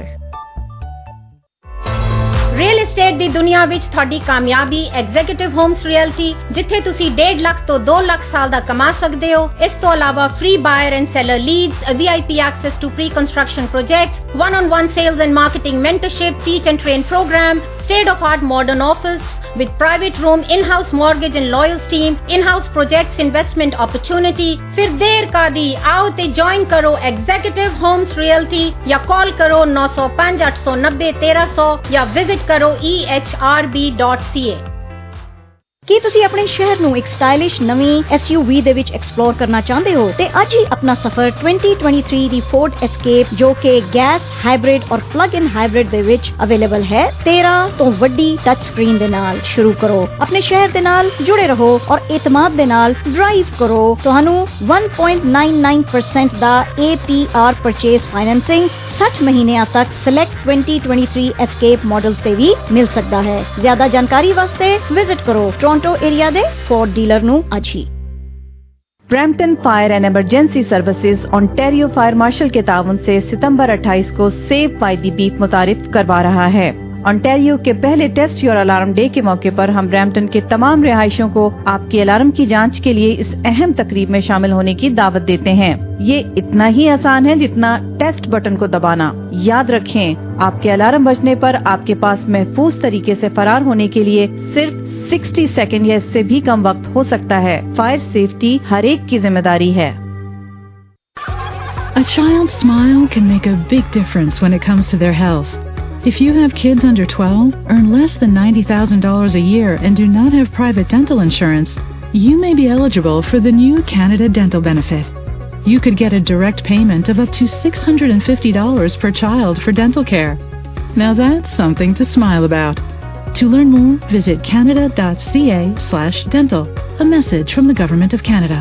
Real estate دی دنیا وچ تھوڑی کامیابی ایگزیکٹو ہومز ریئلٹی جتھے تسی ڈیڑھ لاکھ تو دو لاکھ سال دا کما سکتے ہو. اس تو علاوہ free buyer and seller leads, V I P access to pre construction projects, one on one sales and marketing mentorship, teach and train program, state of art modern office with private room, in-house mortgage and lawyers team, in-house projects investment opportunity. پھر دیر کا دی آؤ تے join کرو executive homes reality یا کال کرو نو سو پانچ اٹھ سو نبے تیرہ سو یا وزٹ کرو E H R B dot C A. ਕੀ ਤੁਸੀਂ ਆਪਣੇ ਸ਼ਹਿਰ ਨੂੰ ਇੱਕ ਸਟਾਈਲਿਸ਼ ਨਵੀਂ ਐਸ ਯੂ ਵੀ ਦੇ ਵਿੱਚ ਐਕਸਪਲੋਰ ਕਰਨਾ ਚਾਹੁੰਦੇ ਹੋ ਤੇ ਅੱਜ ਹੀ ਆਪਣਾ ਸਫ਼ਰ twenty twenty-three ਦੀ ਫੋਰਡ ਐਸਕੇਪ ਜੋ ਕਿ ਗੈਸ ਹਾਈਬ੍ਰਿਡ ਔਰ ਪਲੱਗ ਇਨ ਹਾਈਬ੍ਰਿਡ ਦੇ ਵਿੱਚ ਅਵੇਲੇਬਲ ਹੈ ਤੇਰਾਂ ਤੋਂ ਵੱਡੀ ਟੱਚ ਸਕਰੀਨ ਦੇ ਨਾਲ ਸ਼ੁਰੂ ਕਰੋ. ਆਪਣੇ ਸ਼ਹਿਰ ਦੇ ਨਾਲ ਜੁੜੇ ਰਹੋ ਔਰ ਇਤਮਾਦ ਦੇ ਨਾਲ ਡਰਾਈਵ ਕਰੋ. ਤੁਹਾਨੂੰ one point nine nine percent ਦਾ A P R purchase financing six ਮਹੀਨਿਆਂ ਤੱਕ select twenty twenty-three escape model ਤੇ ਵੀ ਮਿਲ ਸਕਦਾ ਹੈ. ਜ਼ਿਆਦਾ ਜਾਣਕਾਰੀ ਵਾਸਤੇ ਵਿਜ਼ਿਟ ਕਰੋ ਟੋਰਾਂਟੋ ਏਰੀਆ ਦੇ ਫੋਰਡ ਡੀਲਰ ਨੂੰ ਅੱਜ ही. Brampton fire and emergency services Ontario fire marshal के ताउन से सितंबर अट्ठाईस को सेव बाय द बीट मुतारिफ करवा रहा है. ओंटारियो के पहले टेस्ट योर अलार्म डे के मौके पर हम ब्रैम्पटन के तमाम रिहायशियों को आपके अलार्म की जांच के लिए इस अहम तकरीब में शामिल होने की दावत देते हैं. ये इतना ही आसान है जितना टेस्ट बटन को दबाना. याद रखें, आपके अलार्म बजने पर आपके पास महफूज तरीके से फरार होने के लिए सिर्फ sixty सेकंड या इससे भी कम वक्त हो सकता है. फायर सेफ्टी हर एक की जिम्मेदारी है. A child's smile can make a big difference when it comes to their health. If you have kids under twelve, earn less than ninety thousand dollars a year and do not have private dental insurance, you may be eligible for the new Canada Dental Benefit. You could get a direct payment of up to six hundred fifty dollars per child for dental care. Now that's something to smile about. To learn more, visit canada.ca slash dental. A message from the Government of Canada.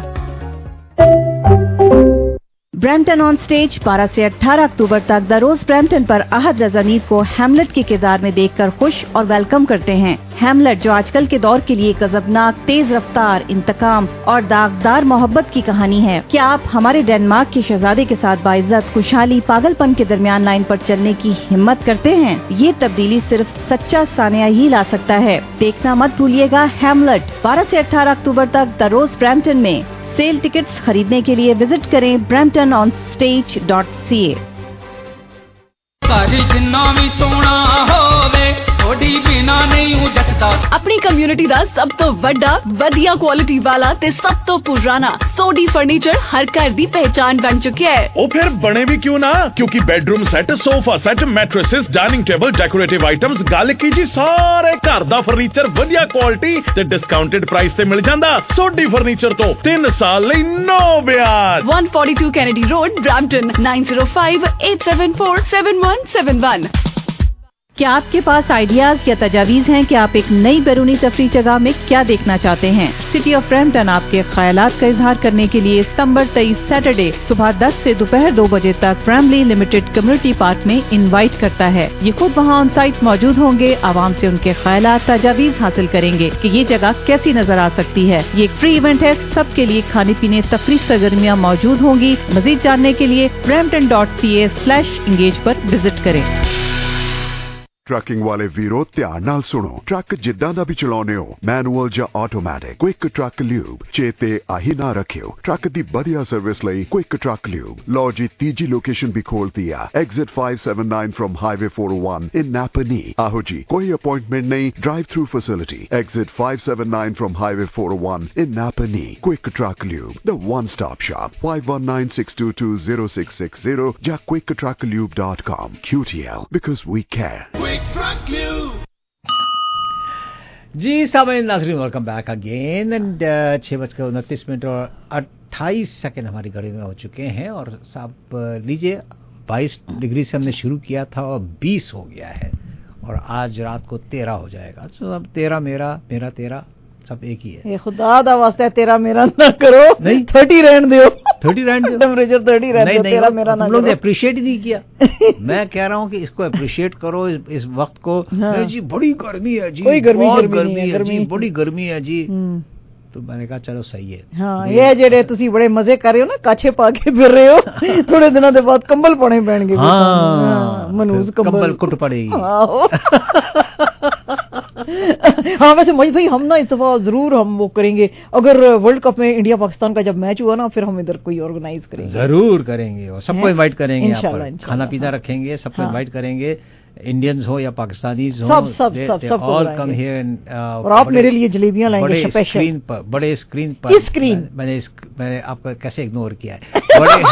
Brampton on stage बारह से अठारह अक्टूबर तक the Rose Brampton पर अहद रजा नीर को Hamlet के किरदार में देखकर खुश और वेलकम करते हैं. हैमलेट जो आजकल के दौर के लिए गजबनाक, तेज रफ्तार, इंतकाम और दागदार मोहब्बत की कहानी है. क्या आप हमारे डेनमार्क के शहजादे के साथ बाइज्जत, खुशहाली, पागलपन के दरमियान लाइन पर चलने की हिम्मत करते हैं? ये तब्दीली सिर्फ सच्चा सानिया ही ला सकता है. देखना मत भूलिएगा हैमलेट बारह से अठारह अक्टूबर तक द रोज ब्रैम्पटन में. सेल टिकट्स खरीदने के लिए विजिट करें Brampton on stage dot C A. अपनी कम्युनिटी दा सब तो वड्डा, वधिया क्वालिटी वाला ते सब तो पुराना सोडी फर्नीचर हर घर दी पहचान बन चुका है. ओ फिर बने भी क्यों ना, क्योंकि bedroom set, sofa set, mattresses, dining table, decorative items, गल की जी सारे घर दा फर्नीचर वधिया क्वालिटी ते डिस्काउंटेड प्राइस ते मिल जांदा. सोडी फर्नीचर तो तीन साल लई नो ब्याज. one forty-two Kennedy Road, Brampton nine zero five eight seven four seven one seven one. क्या आपके पास आइडियाज या तजावीज हैं कि आप एक नई बैरूनी तफरी जगह में क्या देखना चाहते हैं? सिटी ऑफ ब्रैम्पटन आपके ख्यालात का इजहार करने के लिए सितंबर तेईस सैटरडे सुबह दस से दोपहर दो बजे तक ब्रैमली लिमिटेड कम्युनिटी पार्क में इनवाइट करता है. ये खुद वहाँ ऑन साइट मौजूद होंगे, आवाम से उनके ख्यालात, तजावीज हासिल करेंगे कि ये जगह कैसी नजर आ सकती है. ये एक फ्री इवेंट है. सबके लिए खाने पीने, तफरी सरगर्मियाँ मौजूद होंगी. मजीद जानने के लिए Brampton dot C A slash engage पर विजिट करें. ਟਰੱਕਿੰਗ ਵਾਲੇ ਵੀਰੋ ਧਿਆਨ ਨਾਲ ਸੁਣੋ। ਟਰੱਕ ਜਿੱਦਾਂ ਦਾ ਵੀ ਚਲਾਉਣੇ ਹੋ, ਮੈਨੂਅਲ ਜਾਂ ਆਟੋਮੈਟਿਕ, ਕੁਇਕ ਟਰੱਕ ਲਿਊਬ ਚੇਤੇ ਆਹੀ ਨਾ ਰੱਖਿਓ। ਟਰੱਕ ਦੀ ਵਧੀਆ ਸਰਵਿਸ ਲਈ ਕੁਇਕ ਟਰੱਕ ਲਿਊਬ। ਲਓ ਜੀ ਤੀਜੀ ਲੋਕੇਸ਼ਨ ਵੀ ਖੋਲਤੀ ਆ, exit five seventy-nine from highway four oh one in Napanee. ਆਹੋ ਜੀ ਕੋਈ ਅਪਾਇੰਟਮੈਂਟ ਨਹੀਂ, drive through facility. Exit five seventy-nine from highway four oh one in Napanee. Quick truck lube, the one stop shop. five one nine six two two zero six six zero ਜਾਂ quick truck lube dot com। Q T L because we care। जी सामईन नाज़रीन, welcome back again and छः बजकर उनतीस minute और अट्ठाईस second हमारी घड़ी में हो चुके हैं। और साहब लीजिए बाईस डिग्री से हमने शुरू किया था और बीस हो गया है और आज रात को तेरह हो जाएगा। तो अब तेरह मेरा मेरा तेरह सब एक ही है। ये खुदा दा वास्ते तेरा मेरा ना करो, नहीं थर्टी रहने दो, थर्टी रहने दो, टेम्परेचर थर्टी रहने दो, तेरा मेरा ना करो। लोग अप्रिशिएट ही नहीं किया। मैं कह रहा हूँ कि इसको अप्रिशिएट करो इस, इस वक्त को। हाँ। जी बड़ी गर्मी है जी, कोई गर्मी बहुत गर्मी, गर्मी है, है गर्मी जी, बड़ी गर्मी है जी। तो मैंने कहा चलो सही है। हाँ, ये जेड़े तुसी बड़े मजे कर रहे हो ना, काछे पाके फिर रहे हो, थोड़े दिनों के बाद कंबल पाने पैणगे। हाँ, मनूज कंबल कुट पड़ेगी। हाँ वैसे मजीद भाई, हम ना इस दफा जरूर हम वो करेंगे, अगर वर्ल्ड कप में इंडिया पाकिस्तान का जब मैच हुआ ना, फिर हम इधर कोई ऑर्गेनाइज करेंगे। जरूर करेंगे और सबको इनवाइट करेंगे, यहाँ पर खाना पीना रखेंगे, सबको इनवाइट करेंगे, इंडियंस हो या पाकिस्तानीज हो, सब सब सब सब ऑल कम हियर। और आप मेरे लिए जलेबियां लाएंगे स्पेशल स्क्रीन पर, बड़े स्क्रीन पर। इस स्क्रीन मैंने मैंने आपको कैसे इग्नोर किया है। बड़े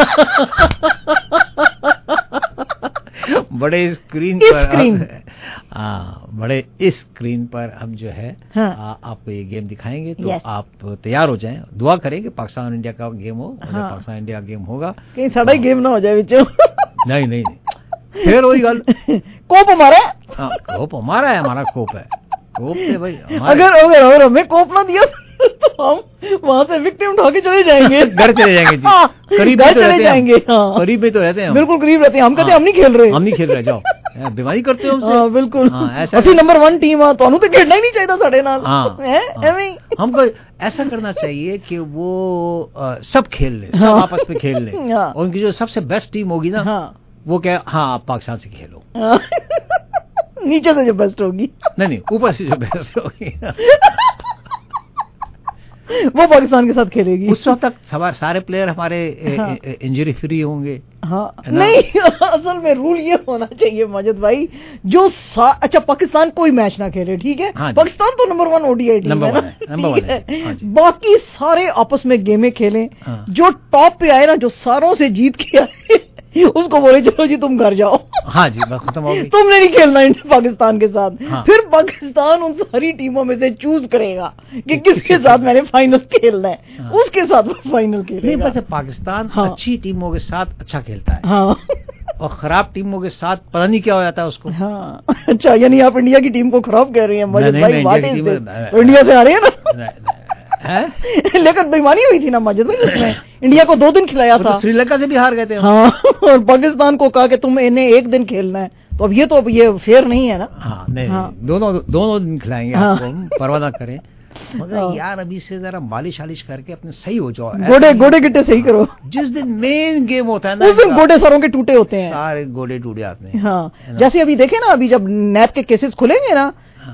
बड़े स्क्रीन पर स्क्रीन हाँ बड़े इस स्क्रीन पर हम जो है हाँ। आ, आपको ये गेम दिखाएंगे। तो आप तैयार हो जाएं, दुआ करें कि पाकिस्तान इंडिया का गेम हो। हाँ। पाकिस्तान इंडिया गेम होगा, कहीं साड़ा गेम ना हो जाए विचों। नहीं नहीं फिर वही गल, कोप हमारा है। हाँ कोप हमारा है, हमारा कोप है, कोप है भाई। अगर अगर अगर हमें कोप ना दिया तो हम वहाँ से विक्टिम उठा के चले जाएंगे, घर चले जाएंगे जी। हाँ, करीब घर तो चले जाएंगे। हाँ। करीब में तो रहते हैं, बिल्कुल करीब रहते हैं। हम कहते हैं हम नहीं खेल रहे, हम नहीं खेल रहे, जाओ बीमारी करते हो हमसे। हाँ, बिल्कुल हाँ, असली नंबर वन टीम है, तो तो खेलना ही नहीं चाहिए साढ़े नाल। हाँ, हमको ऐसा करना चाहिए कि वो आ, सब खेल ले, सब हाँ, आपस में खेल ले। हाँ, और उनकी जो सबसे बेस्ट टीम होगी ना, हाँ, वो क्या, हाँ आप पाकिस्तान से खेलो। हाँ, नीचे से जो बेस्ट होगी, नहीं नहीं ऊपर से जो बेस्ट होगी वो पाकिस्तान के साथ खेलेगी। उस वक्त तक सारे प्लेयर हमारे हाँ, इंजरी फ्री होंगे। हाँ, नहीं असल में रूल ये होना चाहिए माजिद भाई, जो अच्छा पाकिस्तान कोई मैच ना खेले, ठीक है। हाँ, पाकिस्तान तो नंबर वन ओडीआई टीम है ना, नंबर है, है। हाँ, बाकी सारे आपस में गेमें खेलें। हाँ, जो टॉप पे आए ना, जो सारों से जीत के आए, उसको बोले चलो जी तुम घर जाओ। हाँ जी, बस खत्म हो गई, तुमने नहीं खेलना पाकिस्तान के साथ। हाँ, फिर पाकिस्तान उन सारी टीमों में से चूज करेगा कि किसके साथ मैंने फाइनल खेलना है। हाँ, उसके साथ वो फाइनल खेलेगा। नहीं बस पाकिस्तान हाँ, अच्छी टीमों के साथ अच्छा खेलता है। हाँ, और खराब टीमों के साथ पता नहीं क्या हो जाता है उसको। हाँ, अच्छा यानी आप इंडिया की टीम को खराब कह रहे हैं मजिद भाई? What is this? इंडिया से आ रहे हैं ना लेकिन बेईमानी हुई थी ना माजिद भाई, उसमें इंडिया को दो दिन खिलाया था, तो श्रीलंका से भी हार गए थे। हाँ, और पाकिस्तान को कहा कि तुम इन्हें एक दिन खेलना है, तो अब ये तो अब ये फेयर नहीं है ना। हाँ, नहीं, हाँ, दोनों दोनों दिन खिलाएंगे। हाँ, आपको परवाह ना करें, मगर हाँ, यार अभी से जरा मालिश आलिश करके अपने सही हो जाओ, गोडे गोडे गिट्टे सही करो। जिस दिन मेन गेम होता है ना, उस दिन गोडे सरों के टूटे होते हैं, सारे गोडे टूटे आते हैं। हाँ, जैसे अभी देखे ना, अभी जब नैब के केसेस खुलेंगे ना,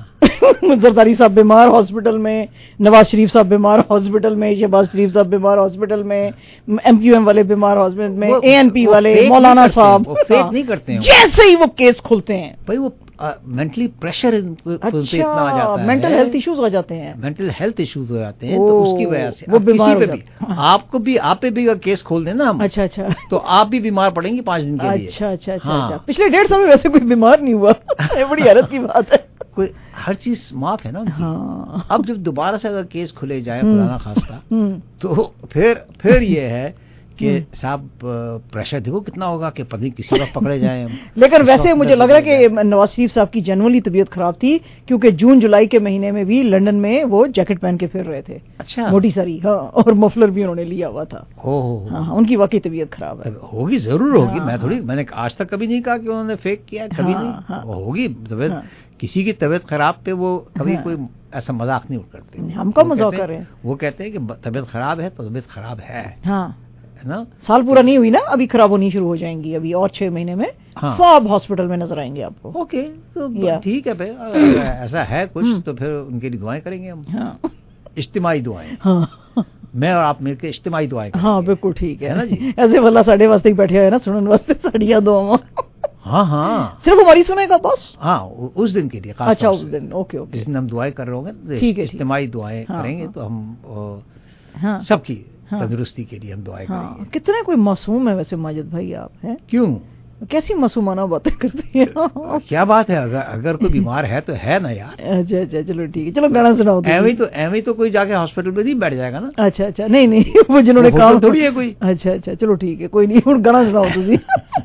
जरदारी साहब बीमार हॉस्पिटल में, नवाज शरीफ साहब बीमार हॉस्पिटल में, शहबाज शरीफ साहब बीमार हॉस्पिटल में, एमक्यूएम वाले बीमार हॉस्पिटल में, एएनपी वाले, मौलाना साहब फेक नहीं करते हैं, जैसे ही वो केस खुलते हैं भाई वो मेंटली प्रेशर अच्छा, इतना आ जाता है, मेंटल हेल्थ इश्यूज हो जाते हैं, मेंटल हेल्थ इश्यूज हो जाते हैं। तो उसकी वजह से वो बीमार पे भी, आपको भी, आप पे भी केस खोल देना हम, अच्छा अच्छा, तो आप भी बीमार पड़ेंगे पांच दिन के लिए। अच्छा अच्छा अच्छा, पिछले डेढ़ साल में वैसे कोई बीमार नहीं हुआ, बड़ी हैरत की बात है। कोई हर चीज माफ है ना। हाँ, अब जब दोबारा से अगर केस खुले जाए खुदा ना खास्ता, तो फिर फिर ये है कि साहब प्रेशर देखो कितना होगा कि पता नहीं किसी वक्त पकड़े जाए हम। लेकिन वैसे मुझे लग रहा है कि नवाज शरीफ साहब की जनरली तबीयत खराब थी, क्योंकि जून जुलाई के महीने में भी लंदन में वो जैकेट पहन के फिर रहे थे। अच्छा, मोटी सारी। हाँ, और मफलर भी उन्होंने लिया हुआ था। हो हो हाँ, उनकी वाकई तबीयत खराब है। होगी, जरूर होगी। मैं थोड़ी, मैंने आज तक कभी नहीं कहा कि उन्होंने फेक किया, कभी नहीं होगी तबीयत। किसी की तबीयत खराब पे वो कभी कोई ऐसा मजाक नहीं करते, हम कब मजाक कर रहे हैं। वो कहते हैं कि तबीयत खराब है तो तबीयत खराब है। हाँ, है ना, साल पूरा नहीं हुई ना, अभी खराब होनी शुरू हो जाएंगी, अभी और छह महीने में हाँ. सब हॉस्पिटल में नजर आएंगे आपको। ओके, तो ठीक है भाई, ऐसा है कुछ तो फिर उनके लिए दुआएं करेंगे हम। हाँ. इज्तिमाई दुआएं। हाँ. मैं और आप मिलकर इज्तिमाई दुआएं करेंगे। हाँ बिल्कुल ठीक है, है ना जी। ऐसे भला साढ़े वास्ते ही बैठे हुए ना सुनने वास्ते साड़ियाँ दुआ। हाँ हाँ, सिर्फ हमारी सुनेगा बॉस? हाँ, उस दिन के लिए खास। अच्छा उस दिन, ओके ओके। जिस दिन हम दुआएं कर रहे होंगे, ठीक है, इज्तिमाई दुआएं करेंगे तो हम सबकी तंदुरुस्ती के लिए हम दुआएं करेंगे। कितने कोई मासूम है वैसे माजिद भाई आप, हैं? क्यों, कैसी मासूमाना बातें करती हैं? क्या बात है, अगर अगर कोई बीमार है तो है ना यार। अच्छा अच्छा, चलो ठीक है, चलो गाना सुनाओ। एवं तो एवं तो कोई जाके हॉस्पिटल में नहीं बैठ जाएगा ना। अच्छा अच्छा, नहीं नहीं, वो जिन्होंने काम थोड़ी है कोई। अच्छा अच्छा, चलो ठीक है, कोई नहीं, गाना सुनाओ तुझी।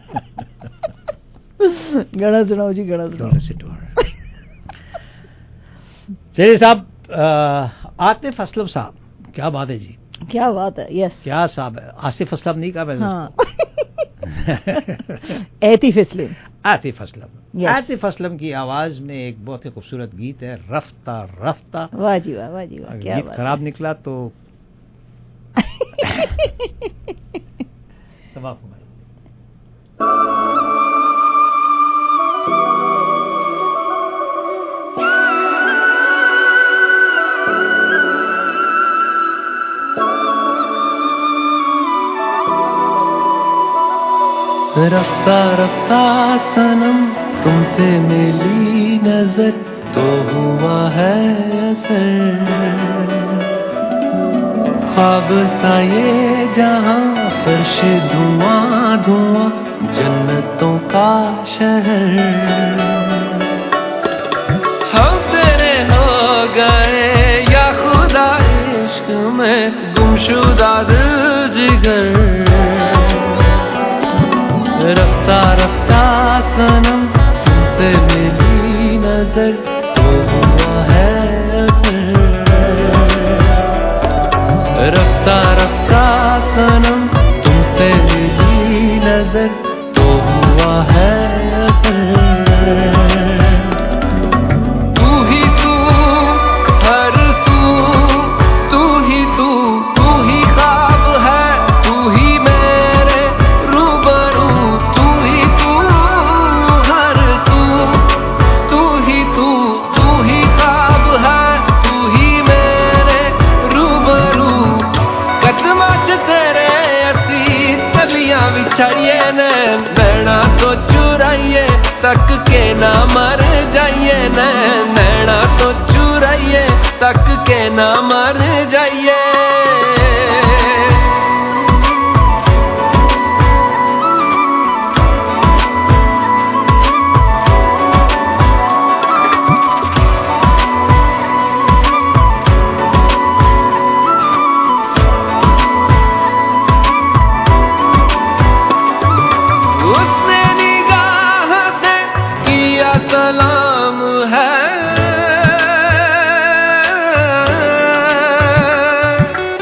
गाना सुनाओ जी, गाना सुनाओ। चलिए साहब, आतिफ असलम साहब, क्या बात है जी, क्या बात है। यस, क्या साहब है, आसिफ असलम नहीं कहा मैंने। हाँ। आतिफ असलम, आतिफ असलम, आतिफ असलम की आवाज में एक बहुत ही खूबसूरत गीत है, रफ्ता रफ्ता। वाह जी वाह, वाह जी वाह, क्या गीत खराब निकला तो तबाह हो। रफ्ता रफ्ता सनम तुमसे मिली नजर तो हुआ है असर, ख्वाब सा ये जहां, फर्श धुआं धुआं, जन्नतों का शहर। हम तेरे हो गए या खुदा इश्क में गुमशुदा दिल जिगर। रफ्ता रफ्ता सनम तुमसे मिली नजर तो हुआ है असर, रफ्ता रफ्ता सनम तुमसे मिली नजर तो हुआ है असर। तू ही तू हर सू, तू ही तू, तू ही ख्वाब है, तू ही मेरे रूबरू, तू ही तू हर सू, तू ही तू, तू ही ख्वाब है, तू ही मेरे रूबरू। कदमां च तेरे असी तलियां बिछाइए ने, नैना तो चुराइए तक के ना मर जाइए ने, नैना तो चुराइए तक के ना मर जाइए। उसने निगाह से किया सलाम है,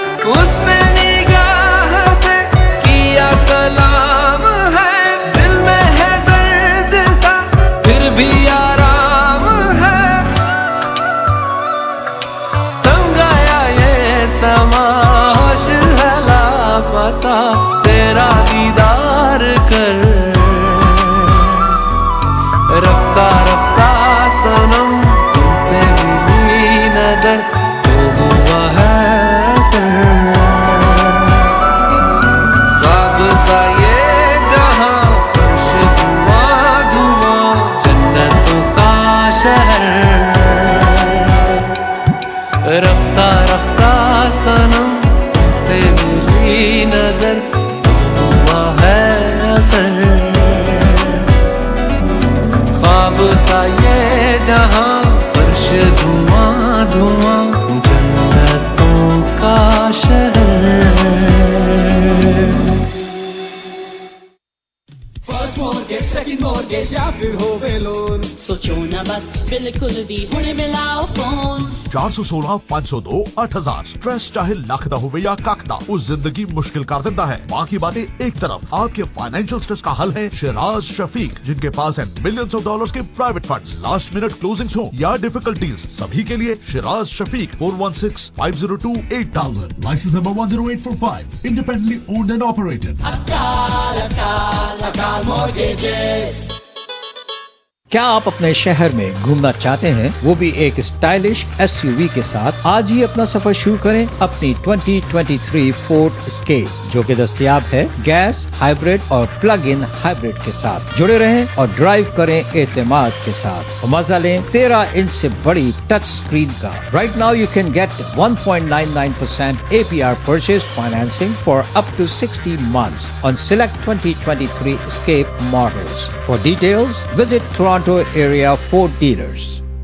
mortgage, second mortgage या फिर होवे लोन, सोचो न बस बिल्कुल भी हुणे मिलाओ फोन। चार सौ सोलह पाँच सौ दो आठ हजार स्ट्रेस चाहे लख दा होवे या कख दा, उस जिंदगी मुश्किल कर देता है। बाकी बातें एक तरफ, आपके फाइनेंशियल स्ट्रेस का हल है शिराज शफीक, जिनके पास है मिलियंस ऑफ डॉलर्स के private funds, last minute closings हो या डिफिकल्टीज, सभी के लिए Shiraz Shafiq four one six five zero two eight thousand, license number one zero eight four five, independently owned and operated. अकाल अकाल अकाल मॉर्गेजेस। क्या आप अपने शहर में घूमना चाहते हैं, वो भी एक स्टाइलिश एसयूवी के साथ? आज ही अपना सफर शुरू करें अपनी twenty twenty three Ford Escape, जो कि दस्तयाब है गैस, हाइब्रिड और प्लग इन हाइब्रिड के साथ। जुड़े रहें और ड्राइव करें एतमाद के साथ और मजा लें तेरह इंच से बड़ी टच स्क्रीन का। Right now you can get one point nine nine percent A P R purchase financing for up to sixty months on select twenty twenty-three Escape models. For details, visit Toronto area Ford dealers.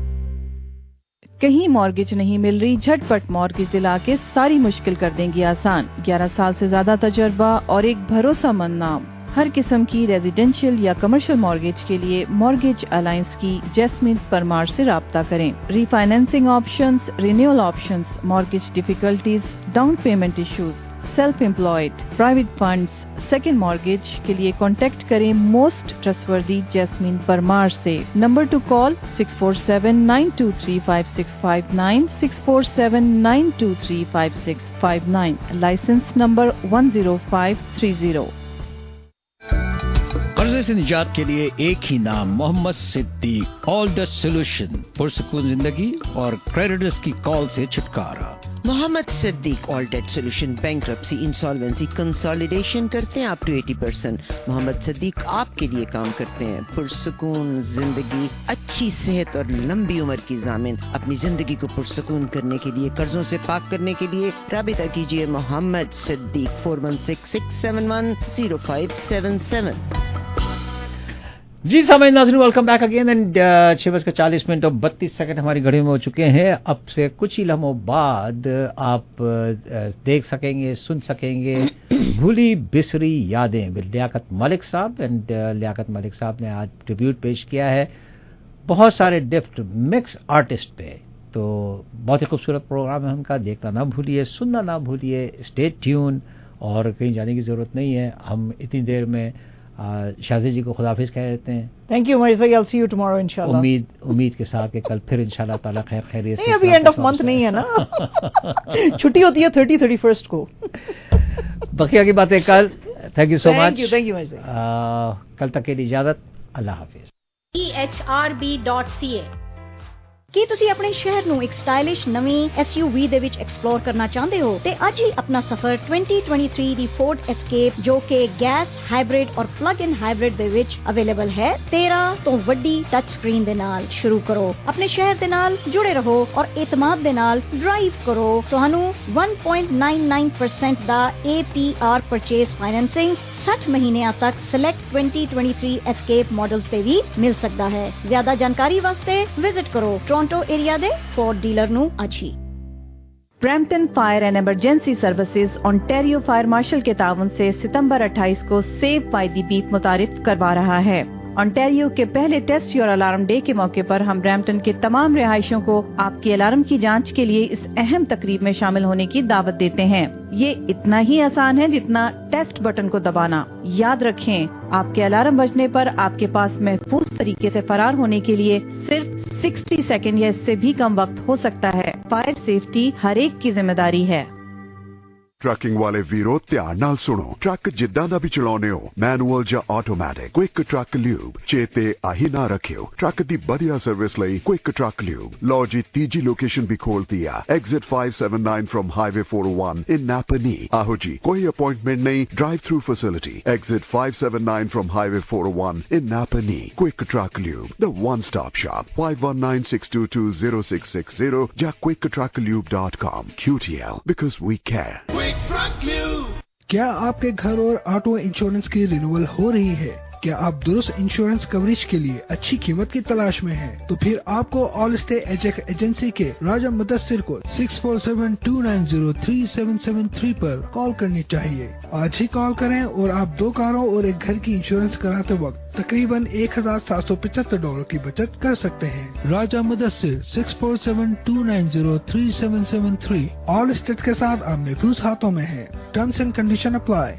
कहीं mortgage नहीं मिल रही, झटपट mortgage दिला के सारी मुश्किल कर देंगी आसान। ग्यारह साल से ज्यादा तजर्बा और एक भरोसामंद नाम। हर किस्म की रेजिडेंशियल या कमर्शियल मॉर्गेज के लिए मॉर्गेज अलायंस की जैस्मिन परमार से राब्ता करें। Refinancing options, renewal options, mortgage difficulties, down payment issues, self employed, private funds, second mortgage के लिए कॉन्टेक्ट करें मोस्ट ट्रस्टवर्दी जैस्मिन परमार से। Number to call six four seven nine two three five six five nine, six four seven nine two three five six five nine, license number one zero five three zero. कर्जे से निजात के लिए एक ही नाम, Mohammad Siddiq. All the solution, पुरसुकून जिंदगी और क्रेडिटर्स की कॉल से छुटकारा। Mohammad Siddiq all debt solution, bankruptcy, insolvency, consolidation करते हैं अप टू अस्सी परसेंट। मोहम्मद सिद्दीक आपके लिए काम करते हैं। पुरसुकून जिंदगी, अच्छी सेहत और लंबी उम्र की जामिन। अपनी जिंदगी को पुरसुकून करने के लिए, कर्जों से पाक करने के लिए राबिता कीजिए Mohammad Siddiq four one six six seven one zero five seven seven. जी सामने नाज़रीन, वेलकम बैक अगेन एंड छह बजकर चालीस मिनट और बत्तीस सेकंड हमारी घड़ी में हो चुके हैं। अब से कुछ ही लम्हों बाद आप देख सकेंगे, सुन सकेंगे भूली बिसरी यादें विद लियाकत मलिक साहब। एंड लियाकत मलिक साहब ने आज ट्रिब्यूट पेश किया है बहुत सारे डिफ्ट मिक्स आर्टिस्ट पे। तो बहुत ही खूबसूरत प्रोग्राम है उनका, देखना ना भूलिए, सुनना ना भूलिए, स्टे ट्यून। और कहीं जाने की जरूरत नहीं है, हम इतनी देर में शादी जी को खुदाफिज कह देते हैं। थैंक यू मरीज भाई, I will see you tomorrow इंशाल्लाह। उम्मीद उम्मीद के साथ कि कल फिर इंशाल्लाह ताला खैर खैरियत से। नहीं, अभी एंड ऑफ मंथ नहीं है ना, छुट्टी होती है थर्टी थर्टी फर्स्ट को। बकिया की बातें कल। Thank you so much. Thank you thank you मरीज भाई। कल तक के लिए इजाजत, अल्लाह हाफिज। E H R B dot C A। ਕੀ ਤੁਸੀਂ ਆਪਣੇ ਸ਼ਹਿਰ ਨੂੰ ਇੱਕ ਸਟਾਈਲਿਸ਼ ਨਵੀਂ ਐਸ ਯੂ ਵੀ ਦੇ ਵਿੱਚ ਐਕਸਪਲੋਰ ਕਰਨਾ ਚਾਹੁੰਦੇ ਹੋ ਤੇ ਅੱਜ ਹੀ ਆਪਣਾ ਸਫ਼ਰ twenty twenty-three ਦੀ ਫੋਰਡ ਐਸਕੇਪ, ਜੋ ਕਿ ਗੈਸ, ਹਾਈਬ੍ਰਿਡ ਔਰ ਪਲੱਗ ਇਨ ਹਾਈਬ੍ਰਿਡ ਦੇ ਵਿੱਚ ਅਵੇਲੇਬਲ ਹੈ, तेरह ਤੋਂ ਵੱਡੀ ਟੱਚ ਸਕਰੀਨ ਦੇ ਨਾਲ ਸ਼ੁਰੂ ਕਰੋ। ਆਪਣੇ ਸ਼ਹਿਰ ਦੇ ਨਾਲ ਜੁੜੇ ਰਹੋ ਔਰ ਇਤਮਾਦ ਦੇ ਨਾਲ ਡਰਾਈਵ ਕਰੋ। ਤੁਹਾਨੂੰ one point nine nine percent ਦਾ A P R purchase financing साठ ਮਹੀਨਿਆਂ ਤੱਕ select twenty twenty-three escape model ਤੇ ਵੀ ਮਿਲ ਸਕਦਾ ਹੈ। ਜ਼ਿਆਦਾ ਜਾਣਕਾਰੀ ਵਾਸਤੇ ਵਿਜ਼ਿਟ ਕਰੋ ਟੋਰਾਂਟੋ ਏਰੀਆ ਦੇ ਫੋਰਡ ਡੀਲਰ ਨੂੰ ਅੱਜ ही। Brampton fire and emergency services Ontario fire marshal के ताउन से सितंबर अट्ठाईस को सेव बाय द बीट मुतारिफ करवा रहा है। ओंटारियो के पहले टेस्ट योर अलार्म डे के मौके पर हम ब्रैम्पटन के तमाम रिहायशियों को आपके अलार्म की जांच के लिए इस अहम तकरीब में शामिल होने की दावत देते हैं। ये इतना ही आसान है जितना टेस्ट बटन को दबाना। याद रखें, आपके अलार्म बजने पर आपके पास महफूज तरीके से फरार होने के लिए सिर्फ साठ सेकंड या इससे भी कम वक्त हो सकता है। फायर सेफ्टी हर एक की जिम्मेदारी है। ट्रकिंग वाले वीरो ध्यान नाल सुनो, ट्रक जिद्दां दा भी चलाउने हो, मैनुअल ਜਾਂ ਆਟੋਮੈਟਿਕ, क्विक ट्रक ल्यूब चेते आही ना रखियो। ट्रक दी बढ़िया सर्विस ਲਈ क्विक ट्रक ल्यूब। लो जी तीजी लोकेशन भी खोलती है, exit five seventy-nine from highway four oh one in Napanee. आहो जी, कोई अपॉइंटमेंट नहीं, drive through facility, exit five seventy-nine from highway four oh one in Napanee. Quick truck lube, the one stop shop, five one nine six two two zero six six zero या quick truck lube dot com. Q T L, because we care। क्या आपके घर और auto insurance की renewal हो रही है? क्या आप दुरुस्त इंश्योरेंस कवरेज के लिए अच्छी कीमत की तलाश में हैं? तो फिर आपको ऑल स्टे एजेक एजेंसी के राजा मुदस्सिर को six four seven two nine zero three seven seven three पर कॉल करनी चाहिए। आज ही कॉल करें और आप दो कारों और एक घर की इंश्योरेंस कराते वक्त तकरीबन एक हजार सात सौ पचहत्तर डॉलर की बचत कर सकते हैं। Raja Mudassir six four seven two nine zero three seven seven three Allstate के साथ आप महफूज हाथों में है। Terms and condition apply.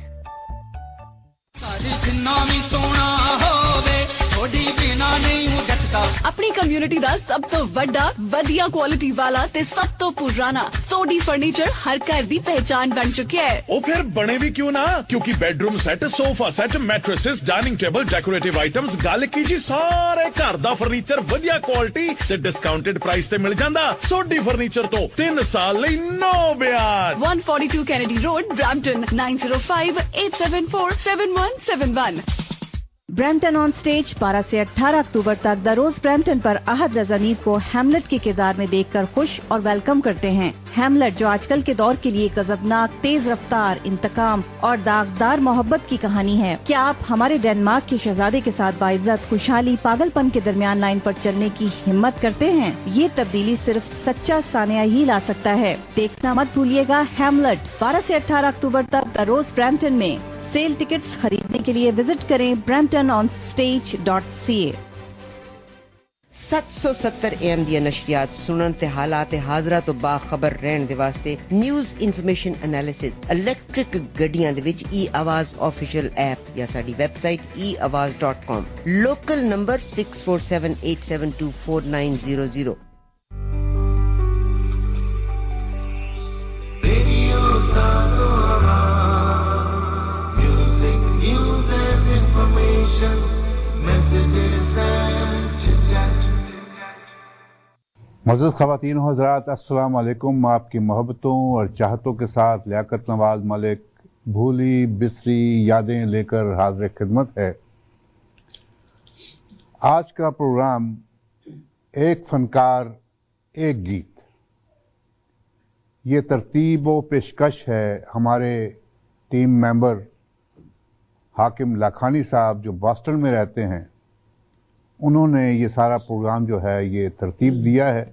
अपनी कम्युनिटी ਦਾ ਸਭ ਤੋਂ ਵੱਡਾ ਵਧੀਆ ਕੁਆਲਿਟੀ ਵਾਲਾ ਤੇ ਸਭ ਤੋਂ ਪੁਰਾਣਾ ਸੋਡੀ ਫਰਨੀਚਰ ਹਰ ਘਰ ਦੀ ਪਹਿਚਾਨ ਬਣ ਚੁੱਕਿਆ ਹੈ। ਉਹ ਫਿਰ ਬਣੇ ਵੀ ਕਿਉਂ ਨਾ, ਕਿਉਂਕਿ bedroom set, sofa set, mattresses, dining table, decorative items, ਗੱਲ ਕੀ ਜੀ ਸਾਰੇ ਘਰ ਦਾ ਫਰਨੀਚਰ ਵਧੀਆ ਕੁਆਲਿਟੀ ਤੇ ਡਿਸਕਾਊਂਟਡ ਪ੍ਰਾਈਸ ਤੇ ਮਿਲ ਜਾਂਦਾ। ਸੋਡੀ ਫਰਨੀਚਰ ਤੋਂ ਤਿੰਨ ਸਾਲ ਲਈ ਨੋ ਵਿਆਜ। one forty-two Kennedy Road, Brampton, nine zero five eight seven four seven one seven one। Brampton on stage बारह से अठारह अक्टूबर तक द रोज ब्रैम्पटन पर अहद रजा नीद को हैमलेट के किरदार में देखकर खुश और वेलकम करते हैं। हैमलेट जो आजकल के दौर के लिए गजबनाक, तेज रफ्तार, इंतकाम और दागदार मोहब्बत की कहानी है। क्या आप हमारे डेनमार्क के शहजादे के साथ बाइज्जत, खुशहाली, पागलपन के दरमियान लाइन पर चलने की हिम्मत करते हैं? ये तब्दीली सिर्फ सच्चा सानिया ही ला सकता है। देखना मत भूलिएगा हैमलेट बारह से अठारह अक्टूबर तक द रोज ब्रैम्पटन में। सेल टिकट्स खरीदने के लिए विजिट करें Brampton on stage dot C A. सत्त सौ सत्तर ए एम ਦੀਆਂ ਨਸ਼ਰੀਆਤ ਸੁਣਨ ਤੇ ਹਾਲਾਤ ਹਾਜ਼ਰਾ ਤੋਂ ਬਾਖਬਰ ਰਹਿਣ ਦੇ ਵਾਸਤੇ ਨਿਊਜ਼ ਇਨਫੋਰਮੇਸ਼ਨ ਐਨਾਲਿਸਿਸ ਇਲੈਕਟ੍ਰਿਕ ਗੱਡੀਆਂ ਦੇ ਵਿੱਚ ਈ ਆਵਾਜ਼ ਆਫੀਸ਼ੀਅਲ ਐਪ ਜਾਂ ਸਾਡੀ ਵੈਬਸਾਈਟ ਈ ਆਵਾਜ਼ dot com. Local number six four seven eight seven two four nine zero zero। मज़ीद ख़वातीन हो हज़रात, अस्सलाम वालेकुम। आपकी मोहब्बतों और चाहतों के साथ लियाकत नवाज मलिक भूली बिसरी यादें लेकर हाज़िर खिदमत है। आज का प्रोग्राम एक फनकार एक गीत, ये तरतीब व पेशकश है हमारे टीम मेंबर हाकिम लाखानी साहब जो बॉस्टन में रहते हैं। उन्होंने ये सारा प्रोग्राम जो है ये तरतीब दिया है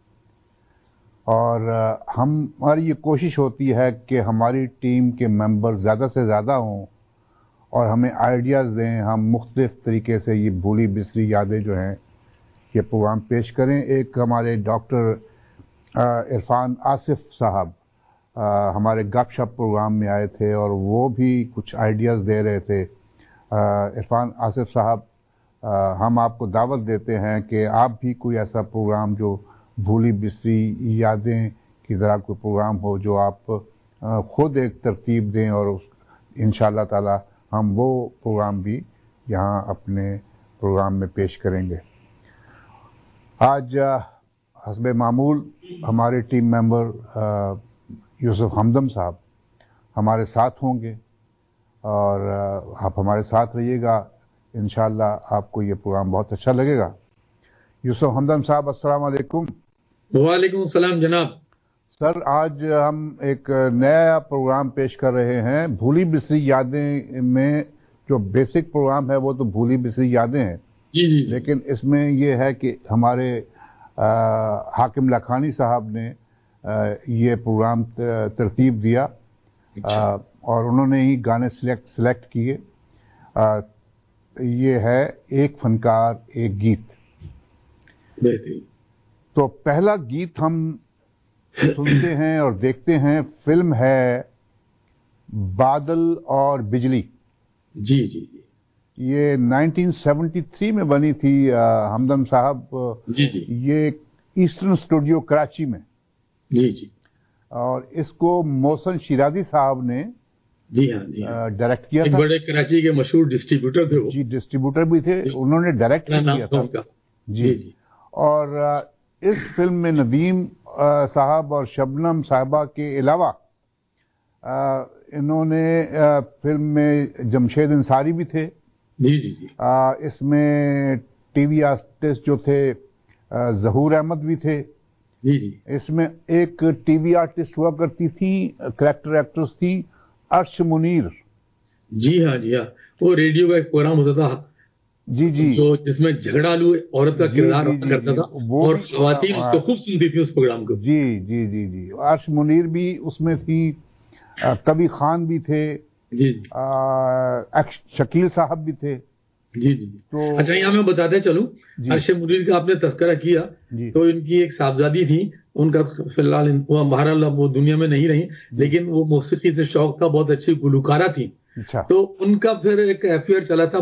और हम हमारी ये कोशिश होती है कि हमारी टीम के मेंबर ज़्यादा से ज़्यादा हों और हमें आइडियाज़ दें। हम मुख्तलिफ तरीके से ये भूली बिसरी यादें जो हैं ये प्रोग्राम पेश करें। एक हमारे डॉक्टर इरफान आसिफ साहब हमारे गपशप प्रोग्राम में आए थे और वो भी कुछ आइडियाज़ दे रहे थे। इरफान आसिफ साहब, हम आपको दावत देते हैं कि आप भी कोई ऐसा प्रोग्राम जो भूली बिसरी यादें की तरह कोई प्रोग्राम हो जो आप खुद एक तरतीब दें और इंशाअल्लाह ताला हम वो प्रोग्राम भी यहाँ अपने प्रोग्राम में पेश करेंगे। आज हस्बे मामूल हमारे टीम मेंबर यूसुफ हमदम साहब हमारे साथ होंगे और आप हमारे साथ रहिएगा। इंशाअल्लाह आपको ये प्रोग्राम बहुत अच्छा लगेगा। यूसुफ हमदम साहब, अस्सलाम वालेकुम। वालेकुम सलाम जनाब। सर, आज हम एक नया प्रोग्राम पेश कर रहे हैं। भूली बिसरी यादें में जो बेसिक प्रोग्राम है वो तो भूली बिसरी यादें हैं जी जी, जी। लेकिन इसमें ये है कि हमारे आ, हाकिम लाखानी साहब ने आ, ये प्रोग्राम तरतीब दिया आ, और उन्होंने ही गाने सिलेक्ट सिलेक्ट किए। ये है एक फनकार एक गीत। तो पहला गीत हम सुनते हैं और देखते हैं। फिल्म है बादल और बिजली। जी जी जी। ये नाइनटीन सेवेंटी थ्री में बनी थी हमदम साहब। जी जी। ये ईस्टर्न स्टूडियो कराची में। जी जी। और इसको मोहसिन शिराजी साहब ने जी हाँ जी हाँ डायरेक्ट किया एक था। बड़े कराची के मशहूर डिस्ट्रीब्यूटर थे वो। जी, डिस्ट्रीब्यूटर भी थे, उन्होंने डायरेक्ट किया था। जी जी, जी। और इस फिल्म में नदीम साहब और शबनम साहिबा के अलावा इन्होंने फिल्म में जमशेद अंसारी भी थे। जी जी जी। इसमें टीवी आर्टिस्ट जो थे जहूर अहमद भी थे। जी जी। इसमें एक टीवी आर्टिस्ट हुआ करती थी, करेक्टर एक्ट्रेस थी अर्श मुनीर। جی ہاں جی ہاں، وہ ریڈیو کا ایک پروگرام ہوتا تھا جی جی جو جس میں جھگڑالو عورت کا کردار کرتا تھا اور خواتین اس کو خوب سنتی تھی اس پروگرام کو. جی جی جی جی عرش منیر بھی اس میں تھی، کبھی خان بھی تھے، جی شکیل صاحب بھی تھے. جی جی تو اچھا یہاں میں بتاتے چلوں، عرش منیر کا آپ نے تذکرہ کیا تو ان کی ایک صاحبزادی تھی، ان کا فی الحال بہرحال وہ دنیا میں نہیں رہی، لیکن وہ موسیقی سے شوق تھا، بہت اچھی گلوکارہ تھی. تو ان کا پھر ایک افیئر چلا تھا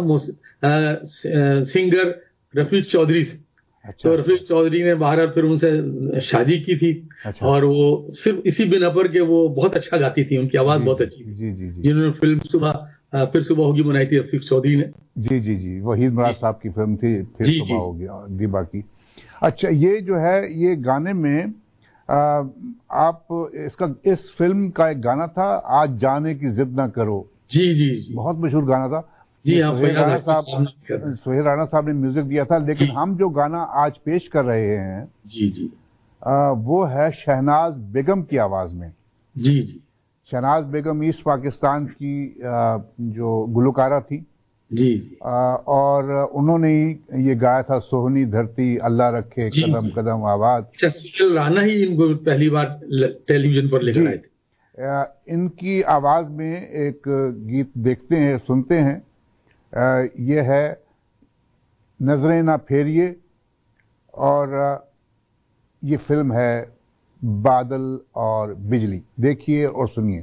سنگر رفیق چودھری سے. تو رفیق چودھری نے بہرحال پھر ان سے شادی کی تھی، اور وہ صرف اسی بنا پر کہ وہ بہت اچھا گاتی تھی، ان کی آواز بہت اچھی تھی، جنہوں نے فلم صبح پھر صبح ہوگی بنائی تھی رفیق چودھری نے. جی جی جی وحید مراد صاحب کی فلم تھی پھر صبح ہوگی دیبا کی. اچھا یہ جو ہے یہ گانے میں آپ اس کا اس فلم کا ایک گانا تھا آج جانے کی ضد نہ کرو. جی جی جی بہت مشہور گانا تھا. جی ہاں سہیل رانا صاحب نے میوزک دیا تھا. لیکن ہم جو گانا آج پیش کر رہے ہیں جی جی وہ ہے شہناز بیگم کی آواز میں. جی جی شہناز بیگم ایسٹ پاکستان کی جو گلوکارہ تھی جی اور انہوں نے یہ گایا تھا سوہنی دھرتی اللہ رکھے قدم قدم آباد. سہیل رانا ہی ان کو پہلی بار ٹیلی ویژن پر لے کر آئے تھے. ان کی آواز میں ایک گیت دیکھتے ہیں سنتے ہیں، یہ ہے نظریں نہ پھیریے، اور یہ فلم ہے بادل اور بجلی. دیکھیے اور سنیے.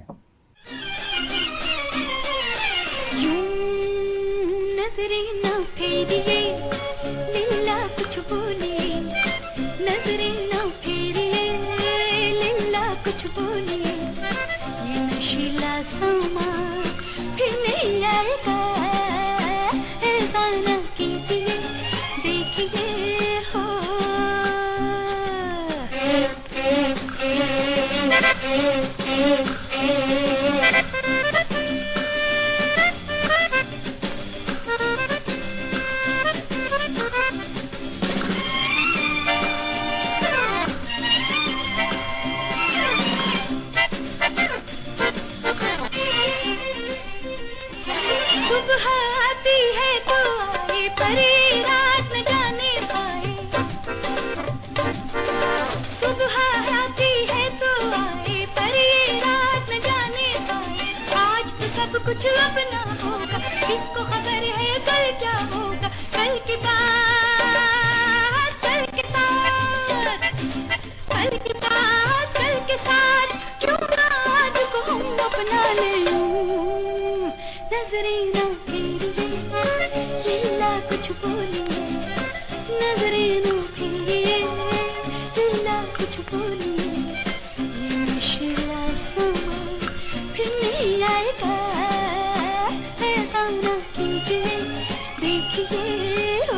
نظریں نہ پھیریے لیلا کچھ بولیے، نظریں نہ پھیریے لیلا کچھ بولیے، یہ نشیلا ساما پھر نہیں آئے گا، ایسا نہ کیجیے دیکھیے ہو. صبح آتی ہے تو آئے پری رات نہ جانے پائے، صبح آتی ہے تو آئے پری رات نہ جانے پائے. آج تو سب کچھ اپنا ہوگا، کس کو خبر ہے کل کیا ہوگا، کل کی بات کل کے ساتھ، کل کی بات کل کے ساتھ، کیوں نہ آج کو ہم اپنا لیں. نظریں نہ پھیریے لیلا کچھ بولیے، نظریں نہ پھیریے لیلا کچھ بولیے، یہ نشیلا ساما پھر نہیں آئے گا، ایسا نہ کیجیے دیکھیے ہو.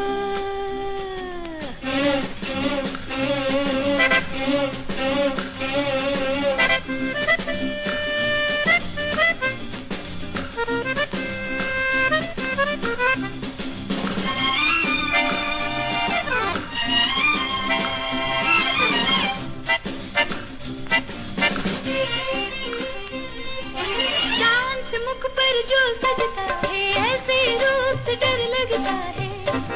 چاند مکھ پر جو سجتا ہے ایسے روپ سے ڈر لگتا ہے،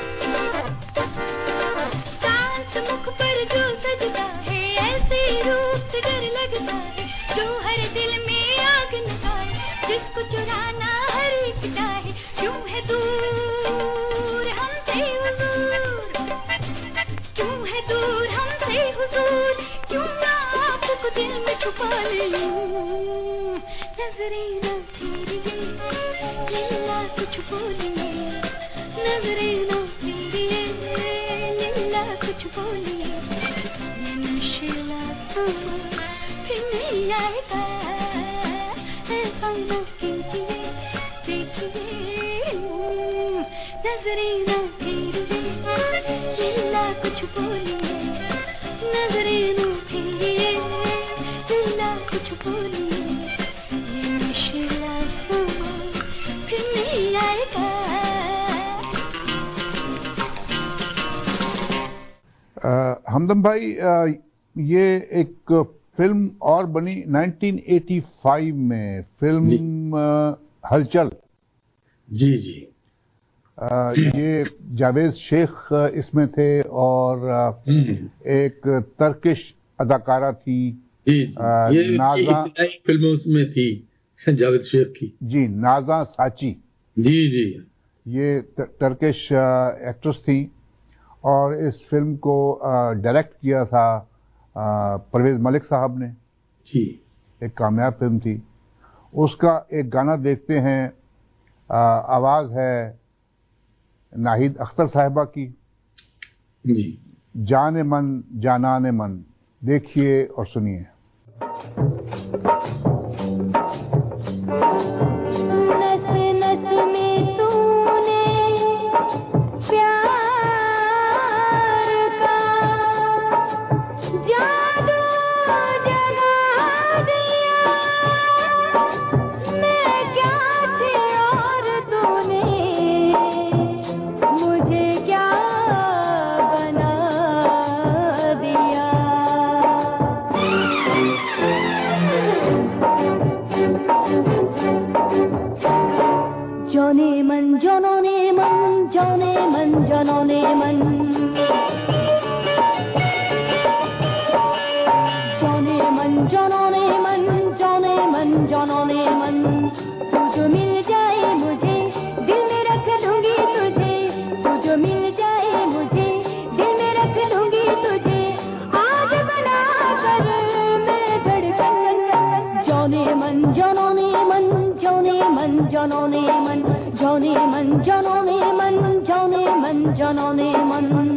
چاند مکھ پر جو سجتا ہے ایسے روپ سے ڈر لگتا ہے، جو ہر دل میں آگ نکالے جس کو چرانا ہر ایک چاہے، کیوں ہے دور ہم سے حضور، کیوں ہے دور ہم سے حضور، کیوں نہ آپ کو دل میں چھپا لیں. نظریں نہ پھیریے لیلا کچھ بولیے، نظریں نہ پھیریے لیلا کچھ بولیے، یہ نشیلا ساما پھر نہیں آئے گا، ایسا نہ کیجیے دیکھیے. نظریں نہ پھیریے لیلا کچھ بولیے، نظریں نہ پھیریے لیلا کچھ بولیے، یہ نشیلا ساما پھر نہیں آئے گا. ہمدم بھائی یہ ایک فلم اور بنی نائنٹین ایٹی فائیو میں، فلم हलचल। जी जी। आ, ये जावेद शेख इसमें थे और एक तर्किश अदाकारा थी। जी, जी। आ, ये नाजा फिल्म उसमें थी जावेद शेख की। जी, नाजा साची। जी जी। ये टर्किश एक्ट्रेस थी और इस फिल्म को डायरेक्ट किया था परवेज मलिक साहब ने। जी। एक कामयाब फिल्म थी। उसका एक गाना देखते हैं, आ, आवाज है नाहिद अख्तर साहिबा की। जी। जाने मन जानाने मन, देखिए और सुनिए। नस नस में तूने प्यार का जादू जगा दिया, मैं क्या थी और तूने मुझे क्या बना दिया। जाने मन जनने मन, जाने मन जनने मन, जाने मन जनने मन, जाने मन जनने मन, तू जो मिल जाए मुझे दिल में रख लूंगी तुझे, तू जो मिल जाए मुझे दिल में रख लूंगी तुझे, आज बना कर मैं धड़कन। जाने मन जनने मन, जाने मन जनने मन, जाने मन जनने मन, जाने मन जनने मन।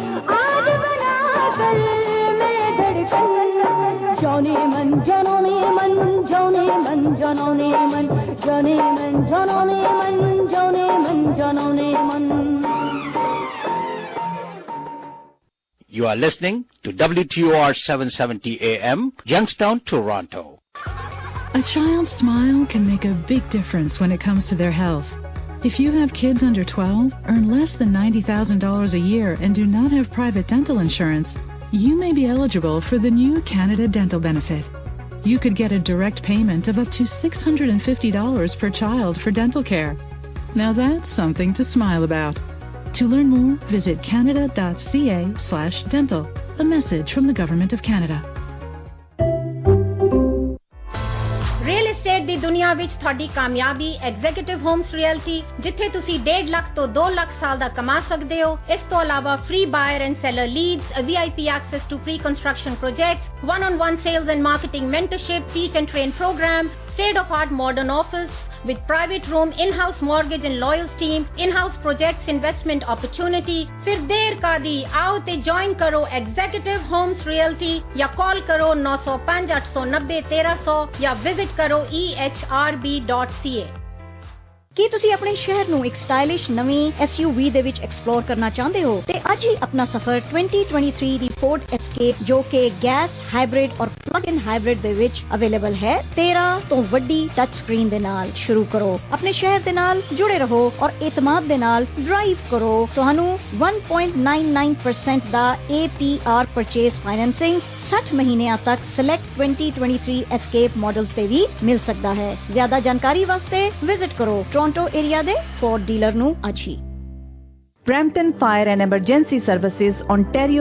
जाने मन जनने জাননে মন জানে মন জাননে মন জানে মন জাননে মন You are listening to W T O R seven seventy A M, Youngstown, Toronto. A child's smile can make a big difference when it comes to their health. If you have kids under twelve, earn less than ninety thousand dollars a year, and do not have private dental insurance, you may be eligible for the new Canada Dental Benefit. You could get a direct payment of up to six hundred fifty dollars per child for dental care. Now that's something to smile about. To learn more, visit canada.ca slash dental. A message from the Government of Canada. Real estate ਦੀ ਦੁਨੀਆ ਵਿੱਚ ਤੁਹਾਡੀ ਕਾਮਯਾਬੀ executive homes realty, ਜਿੱਥੇ ਤੁਸੀਂ ਡੇਢ ਲੱਖ ਤੋਂ ਦੋ ਲੱਖ ਸਾਲ ਦਾ ਕਮਾ ਸਕਦੇ ਹੋ। ਇਸ ਤੋਂ ਇਲਾਵਾ free buyer and seller leads, VIP access to pre construction projects, one on one sales and marketing mentorship, teach and train program, state of art modern office with private room, in-house mortgage and lawyers team, in-house projects investment opportunity। फिर देर का दी, आओ ते join करो executive homes realty या call करो नौ सौ पाँच आठ सौ नब्बे तेरह सौ या विजिट करो E H R B dot C A. ਕੀ ਤੁਸੀਂ ਆਪਣੇ ਸ਼ਹਿਰ ਨੂੰ ਇੱਕ ਸਟਾਈਲਿਸ਼ ਨਵੀਂ ਐਸਯੂਵੀ ਦੇ ਵਿੱਚ ਐਕਸਪਲੋਰ ਕਰਨਾ ਚਾਹੁੰਦੇ ਹੋ ਤੇ ਅੱਜ ਹੀ ਆਪਣਾ ਸਫ਼ਰ twenty twenty-three ਦੀ ਫੋਰਡ ਐਸਕੇਪ ਜੋ ਕਿ ਗੈਸ, ਹਾਈਬ੍ਰਿਡ ਔਰ ਪਲੱਗ ਇਨ ਹਾਈਬ੍ਰਿਡ ਦੇ ਵਿੱਚ ਅਵੇਲੇਬਲ ਹੈ ਤੇਰਾਂ ਤੋਂ ਵੱਡੀ ਟੱਚ ਸਕਰੀਨ ਦੇ ਨਾਲ ਸ਼ੁਰੂ ਕਰੋ। ਆਪਣੇ ਸ਼ਹਿਰ ਦੇ ਨਾਲ ਜੁੜੇ ਰਹੋ ਔਰ ਇਤਮਾਦ ਦੇ ਨਾਲ ਡਰਾਈਵ ਕਰੋ। ਤੁਹਾਨੂੰ one point nine nine percent ਦਾ A P R purchase financing sixty ਮਹੀਨਿਆਂ ਤੱਕ select twenty twenty-three escape model ਤੇ ਵੀ ਮਿਲ ਸਕਦਾ ਹੈ। ਜ਼ਿਆਦਾ ਜਾਣਕਾਰੀ ਵਾਸਤੇ ਵਿਜ਼ਿਟ ਕਰੋ ਟੋਰਾਂਟੋ ਏਰੀਆ ਦੇ ਫੋਰਡ ਡੀਲਰ ਨੂੰ ਅੱਜ ਹੀ। Brampton Fire and Emergency Services, Ontario